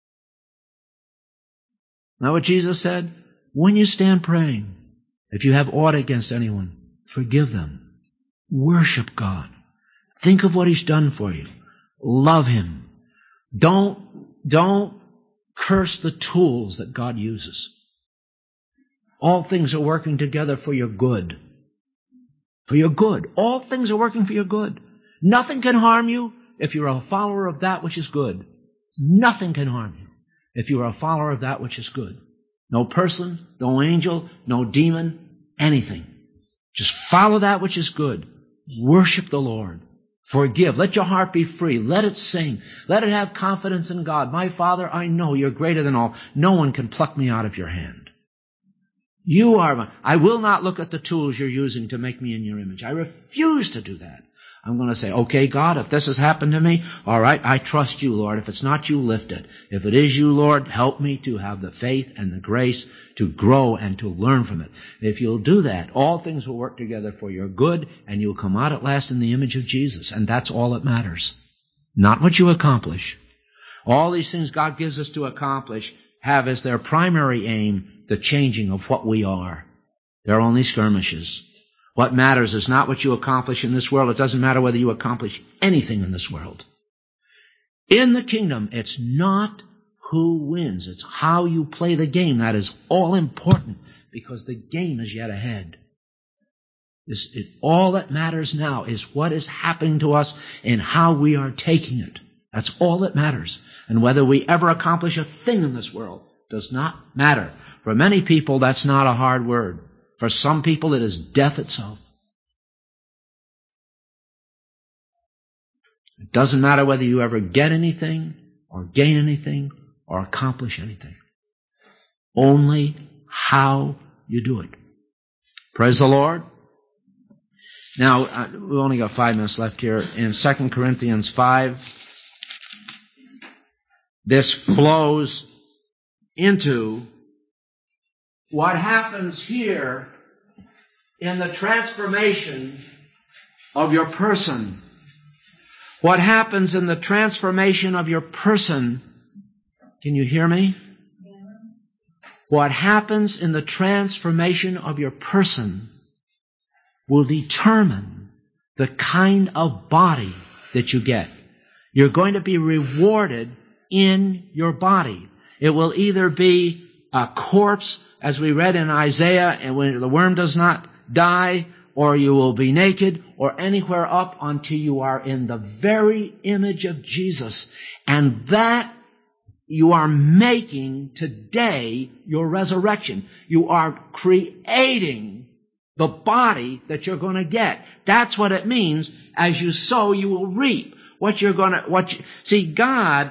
Now what Jesus said? When you stand praying, if you have aught against anyone, forgive them. Worship God. Think of what He's done for you. Love Him. Don't, don't curse the tools that God uses. All things are working together for your good. For your good. All things are working for your good. Nothing can harm you if you're a follower of that which is good. Nothing can harm you if you are a follower of that which is good. No person, no angel, no demon, anything. Just follow that which is good. Worship the Lord. Forgive. Let your heart be free. Let it sing. Let it have confidence in God. My Father, I know you're greater than all. No one can pluck me out of your hand. You are my... I will not look at the tools you're using to make me in your image. I refuse to do that. I'm going to say, okay, God, if this has happened to me, all right, I trust you, Lord. If it's not you, lift it. If it is you, Lord, help me to have the faith and the grace to grow and to learn from it. If you'll do that, all things will work together for your good, and you'll come out at last in the image of Jesus. And that's all that matters. Not what you accomplish. All these things God gives us to accomplish have as their primary aim the changing of what we are. They're only skirmishes. What matters is not what you accomplish in this world. It doesn't matter whether you accomplish anything in this world. In the kingdom, it's not who wins. It's how you play the game. That is all important because the game is yet ahead. This is, all that matters now is what is happening to us and how we are taking it. That's all that matters. And whether we ever accomplish a thing in this world does not matter. For many people, that's not a hard word. For some people, it is death itself. It doesn't matter whether you ever get anything or gain anything or accomplish anything. Only how you do it. Praise the Lord. Now, uh, we've only got five minutes left here. In Second Corinthians five, this flows into what happens here in the transformation of your person. What happens in the transformation of your person? Can you hear me? Yeah. What happens in the transformation of your person will determine the kind of body that you get. You're going to be rewarded in your body. It will either be a corpse, as we read in Isaiah, and when the worm does not die, or you will be naked, or anywhere up until you are in the very image of Jesus. And that you are making today your resurrection. You are creating the body that you're going to get. That's what it means. As you sow, you will reap. What you're going to, what you, see, God,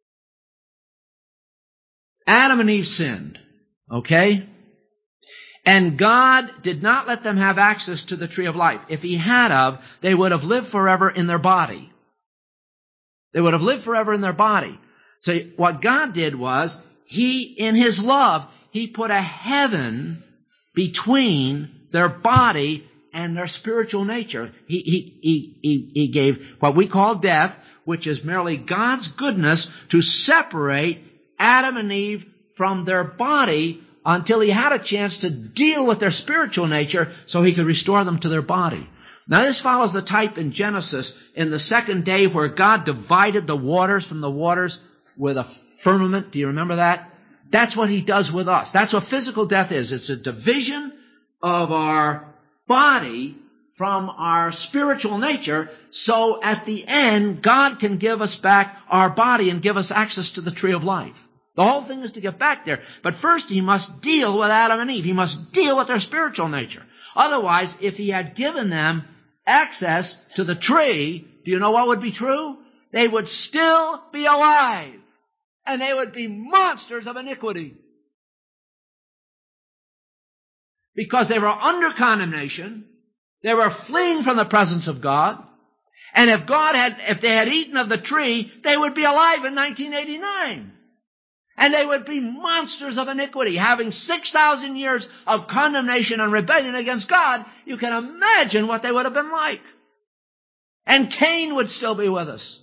Adam and Eve sinned. Okay? And God did not let them have access to the tree of life. If He had of, they would have lived forever in their body. They would have lived forever in their body. So what God did was, He, in His love, He put a heaven between their body and their spiritual nature. He, he, he, he, he gave what we call death, which is merely God's goodness to separate Adam and Eve from their body until He had a chance to deal with their spiritual nature so He could restore them to their body. Now this follows the type in Genesis in the second day where God divided the waters from the waters with a firmament. Do you remember that? That's what He does with us. That's what physical death is. It's a division of our body from our spiritual nature, so at the end, God can give us back our body and give us access to the tree of life. The whole thing is to get back there. But first, He must deal with Adam and Eve. He must deal with their spiritual nature. Otherwise, if He had given them access to the tree, do you know what would be true? They would still be alive. And they would be monsters of iniquity. Because they were under condemnation. They were fleeing from the presence of God. And if God had, if they had eaten of the tree, they would be alive in nineteen eighty-nine. And they would be monsters of iniquity, having six thousand years of condemnation and rebellion against God. You can imagine what they would have been like. And Cain would still be with us,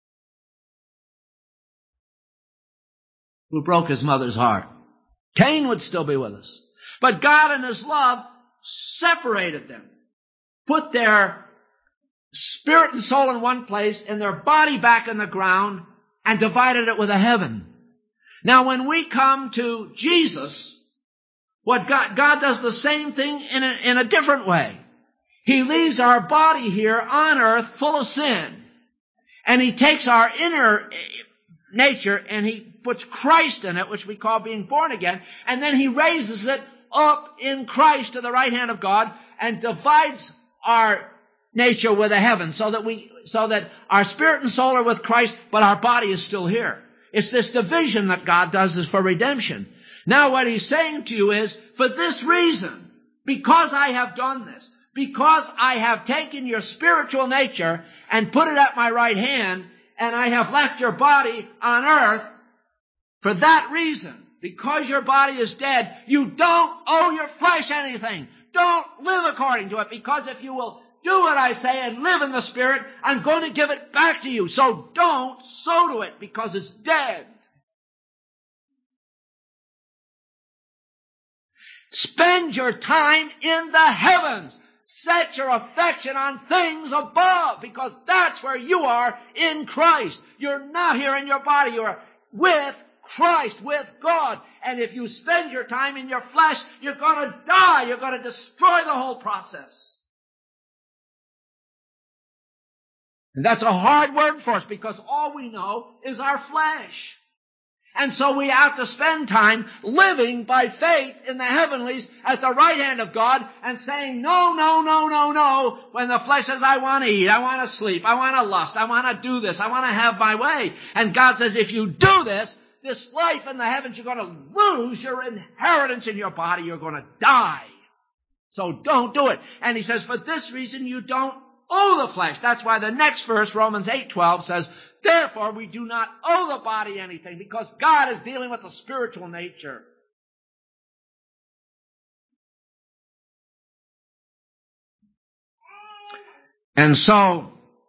who broke his mother's heart. Cain would still be with us. But God in His love separated them, put their spirit and soul in one place and their body back in the ground, and divided it with a heaven. Now when we come to Jesus, what God, God does the same thing in a, in a different way. He leaves our body here on earth full of sin. And He takes our inner nature and He puts Christ in it, which we call being born again, and then He raises it up in Christ to the right hand of God and divides our nature with a heaven so that we, so that our spirit and soul are with Christ, but our body is still here. It's this division that God does is for redemption. Now what He's saying to you is, for this reason, because I have done this, because I have taken your spiritual nature and put it at my right hand, and I have left your body on earth, for that reason, because your body is dead, you don't owe your flesh anything. Don't live according to it, because if you will do what I say and live in the Spirit, I'm going to give it back to you. So don't sow to it, because it's dead. Spend your time in the heavens. Set your affection on things above, because that's where you are in Christ. You're not here in your body. You're with Christ, with God. And if you spend your time in your flesh, you're going to die. You're going to destroy the whole process. And that's a hard word for us, because all we know is our flesh. And so we have to spend time living by faith in the heavenlies at the right hand of God and saying, no, no, no, no, no, when the flesh says, I want to eat, I want to sleep, I want to lust, I want to do this, I want to have my way. And God says, if you do this, this life in the heavens, you're going to lose your inheritance in your body, you're going to die. So don't do it. And he says, for this reason you don't owe the flesh. That's why the next verse, Romans eight twelve, says, therefore we do not owe the body anything, because God is dealing with the spiritual nature. And so,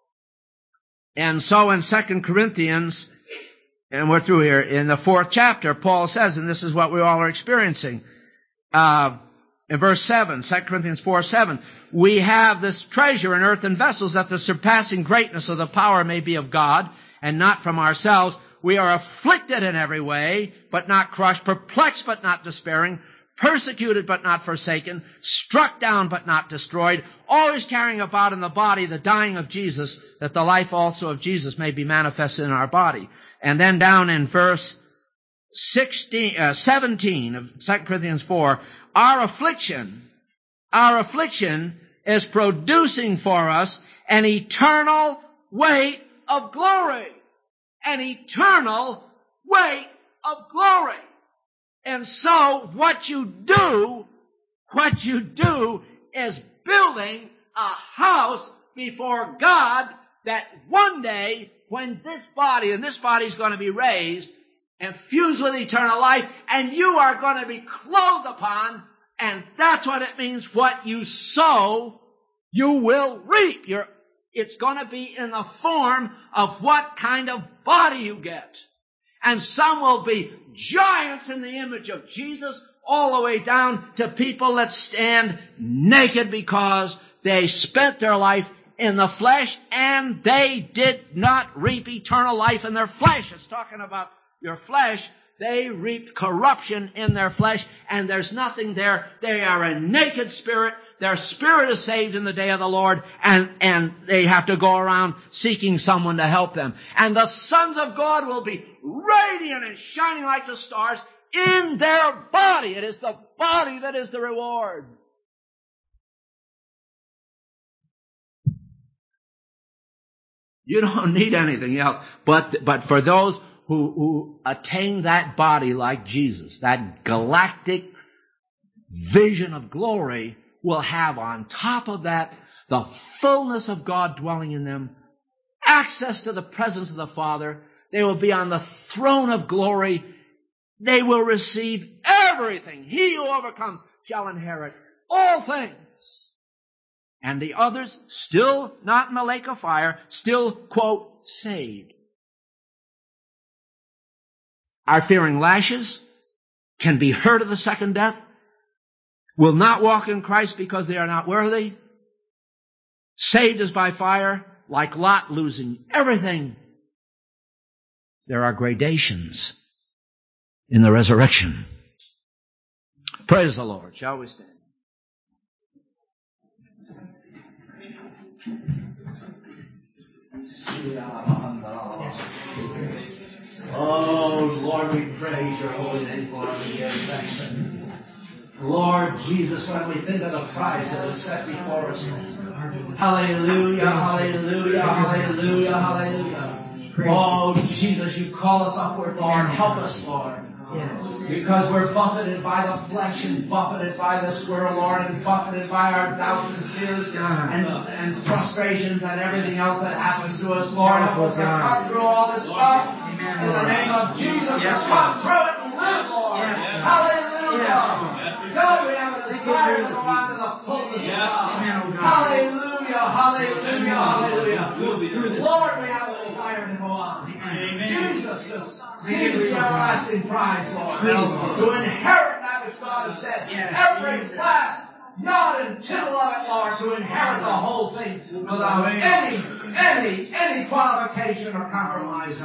and so in Second Corinthians, and we're through here, in the fourth chapter, Paul says, and this is what we all are experiencing, uh, in verse seven, Second Corinthians four seven, we have this treasure in earthen vessels, that the surpassing greatness of the power may be of God, and not from ourselves. We are afflicted in every way, but not crushed, perplexed, but not despairing, persecuted, but not forsaken, struck down, but not destroyed, always carrying about in the body the dying of Jesus, that the life also of Jesus may be manifested in our body. And then down in verse sixteen, uh, seventeen of Second Corinthians four, our affliction, our affliction is producing for us an eternal weight of glory. An eternal weight of glory. And so what you do, what you do is building a house before God, that one day when this body, and this body is going to be raised and fused with eternal life, and you are going to be clothed upon, and that's what it means. What you sow, you will reap. You're, it's going to be in the form of what kind of body you get. And some will be giants in the image of Jesus, all the way down to people that stand naked because they spent their life in the flesh and they did not reap eternal life in their flesh. It's talking about your flesh. They reaped corruption in their flesh, and there's nothing there. They are a naked spirit. Their spirit is saved in the day of the Lord, and, and they have to go around seeking someone to help them. And the sons of God will be radiant and shining like the stars in their body. It is the body that is the reward. You don't need anything else. But, but for those who, who attain that body like Jesus, that galactic vision of glory, will have on top of that the fullness of God dwelling in them, access to the presence of the Father. They will be on the throne of glory. They will receive everything. He who overcomes shall inherit all things. And the others, still not in the lake of fire, still, quote, saved, are fearing lashes, can be hurt of the second death, will not walk in Christ because they are not worthy, saved as by fire, like Lot losing everything. There are gradations in the resurrection. Praise the Lord. Shall we stand? Oh, Lord, we praise your holy name, Lord. We give thanks. Lord Jesus, when we think of the prize that is set before us, hallelujah, hallelujah, hallelujah, hallelujah. Oh, Jesus, you call us upward, Lord. Help us, Lord. Because we're buffeted by the flesh and buffeted by this world, Lord, and buffeted by our doubts and fears and, and frustrations and everything else that happens to us, Lord. Help us to cut through all this stuff. In the name of Jesus, let's cut through it and live, Lord. Hallelujah. God, we have a desire to go on to the fullness of God. Hallelujah, hallelujah, hallelujah. Lord, we have a desire to go on. Amen. Jesus just sees the everlasting prize, Lord. To inherit that which God has said. Every last jot and tittle of it, Lord, to inherit the whole thing without any, any, any qualification or compromise.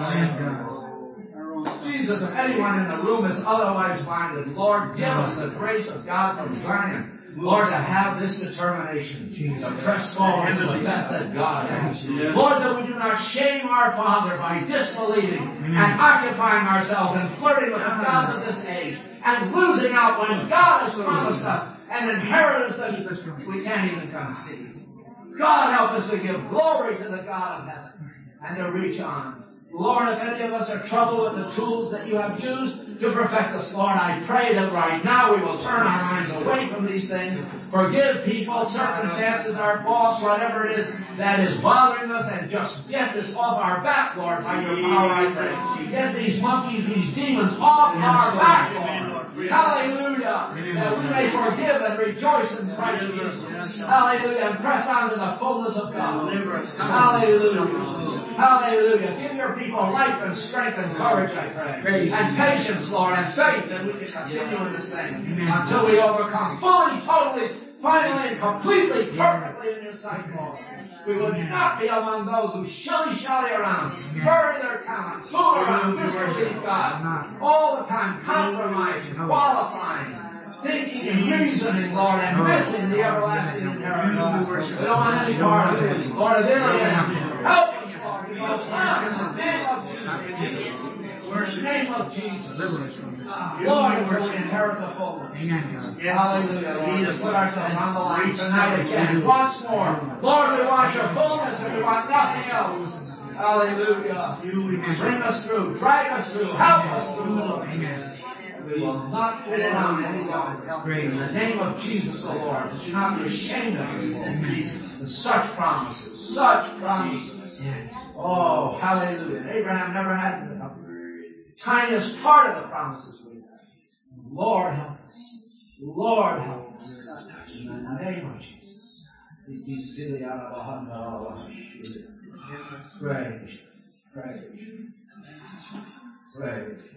Jesus, if anyone in the room is otherwise minded, Lord, give us the grace of God from Zion, Lord, to have this determination, to press forward to the best that God has. Lord, that we do not shame our Father by disbelieving and occupying ourselves and flirting with the gods of this age and losing out when God has promised us an inheritance that we can't even conceive. God, help us to give glory to the God of heaven and to reach on. Lord, if any of us are troubled with the tools that you have used to perfect us, Lord, I pray that right now we will turn our minds away from these things Forgive people, circumstances, our boss, whatever it is that is bothering us, and just get this off our back, Lord, by your power, I pray. Get these monkeys, these demons off our back, Lord. Hallelujah. That we may forgive and rejoice in Christ Jesus. Hallelujah. And press on to the fullness of God. Hallelujah. Hallelujah. Give your people life and strength and courage, I pray. And patience, Lord, and faith that we can continue in this thing until we overcome fully, totally, finally, and completely, perfectly in your sight, Lord. We would not be among those who shilly-shally around, bury their talents, fool around, misbelieve God, all the time, compromising, qualifying, thinking and reasoning, Lord, and missing the everlasting inheritance. We don't want any part of it. Lord, of it, help us, Lord, to go back in the name of Jesus. In the name of Jesus. Lord, until we inherit the fullness. Hallelujah, Lord. We put ourselves on the line tonight again. Once more. Lord, we want your fullness and we want nothing else. Hallelujah. Bring us through. Drag us through. Help us through, Lord. We will not fool around any longer. In the name of Jesus, the Lord. Do not be ashamed of us, Lord. With such promises. Such promises. Oh, hallelujah. Abraham never had the tiniest part of the promises we have. Lord, help us. Lord, help us. In the name of Jesus. Praise. Praise. Praise.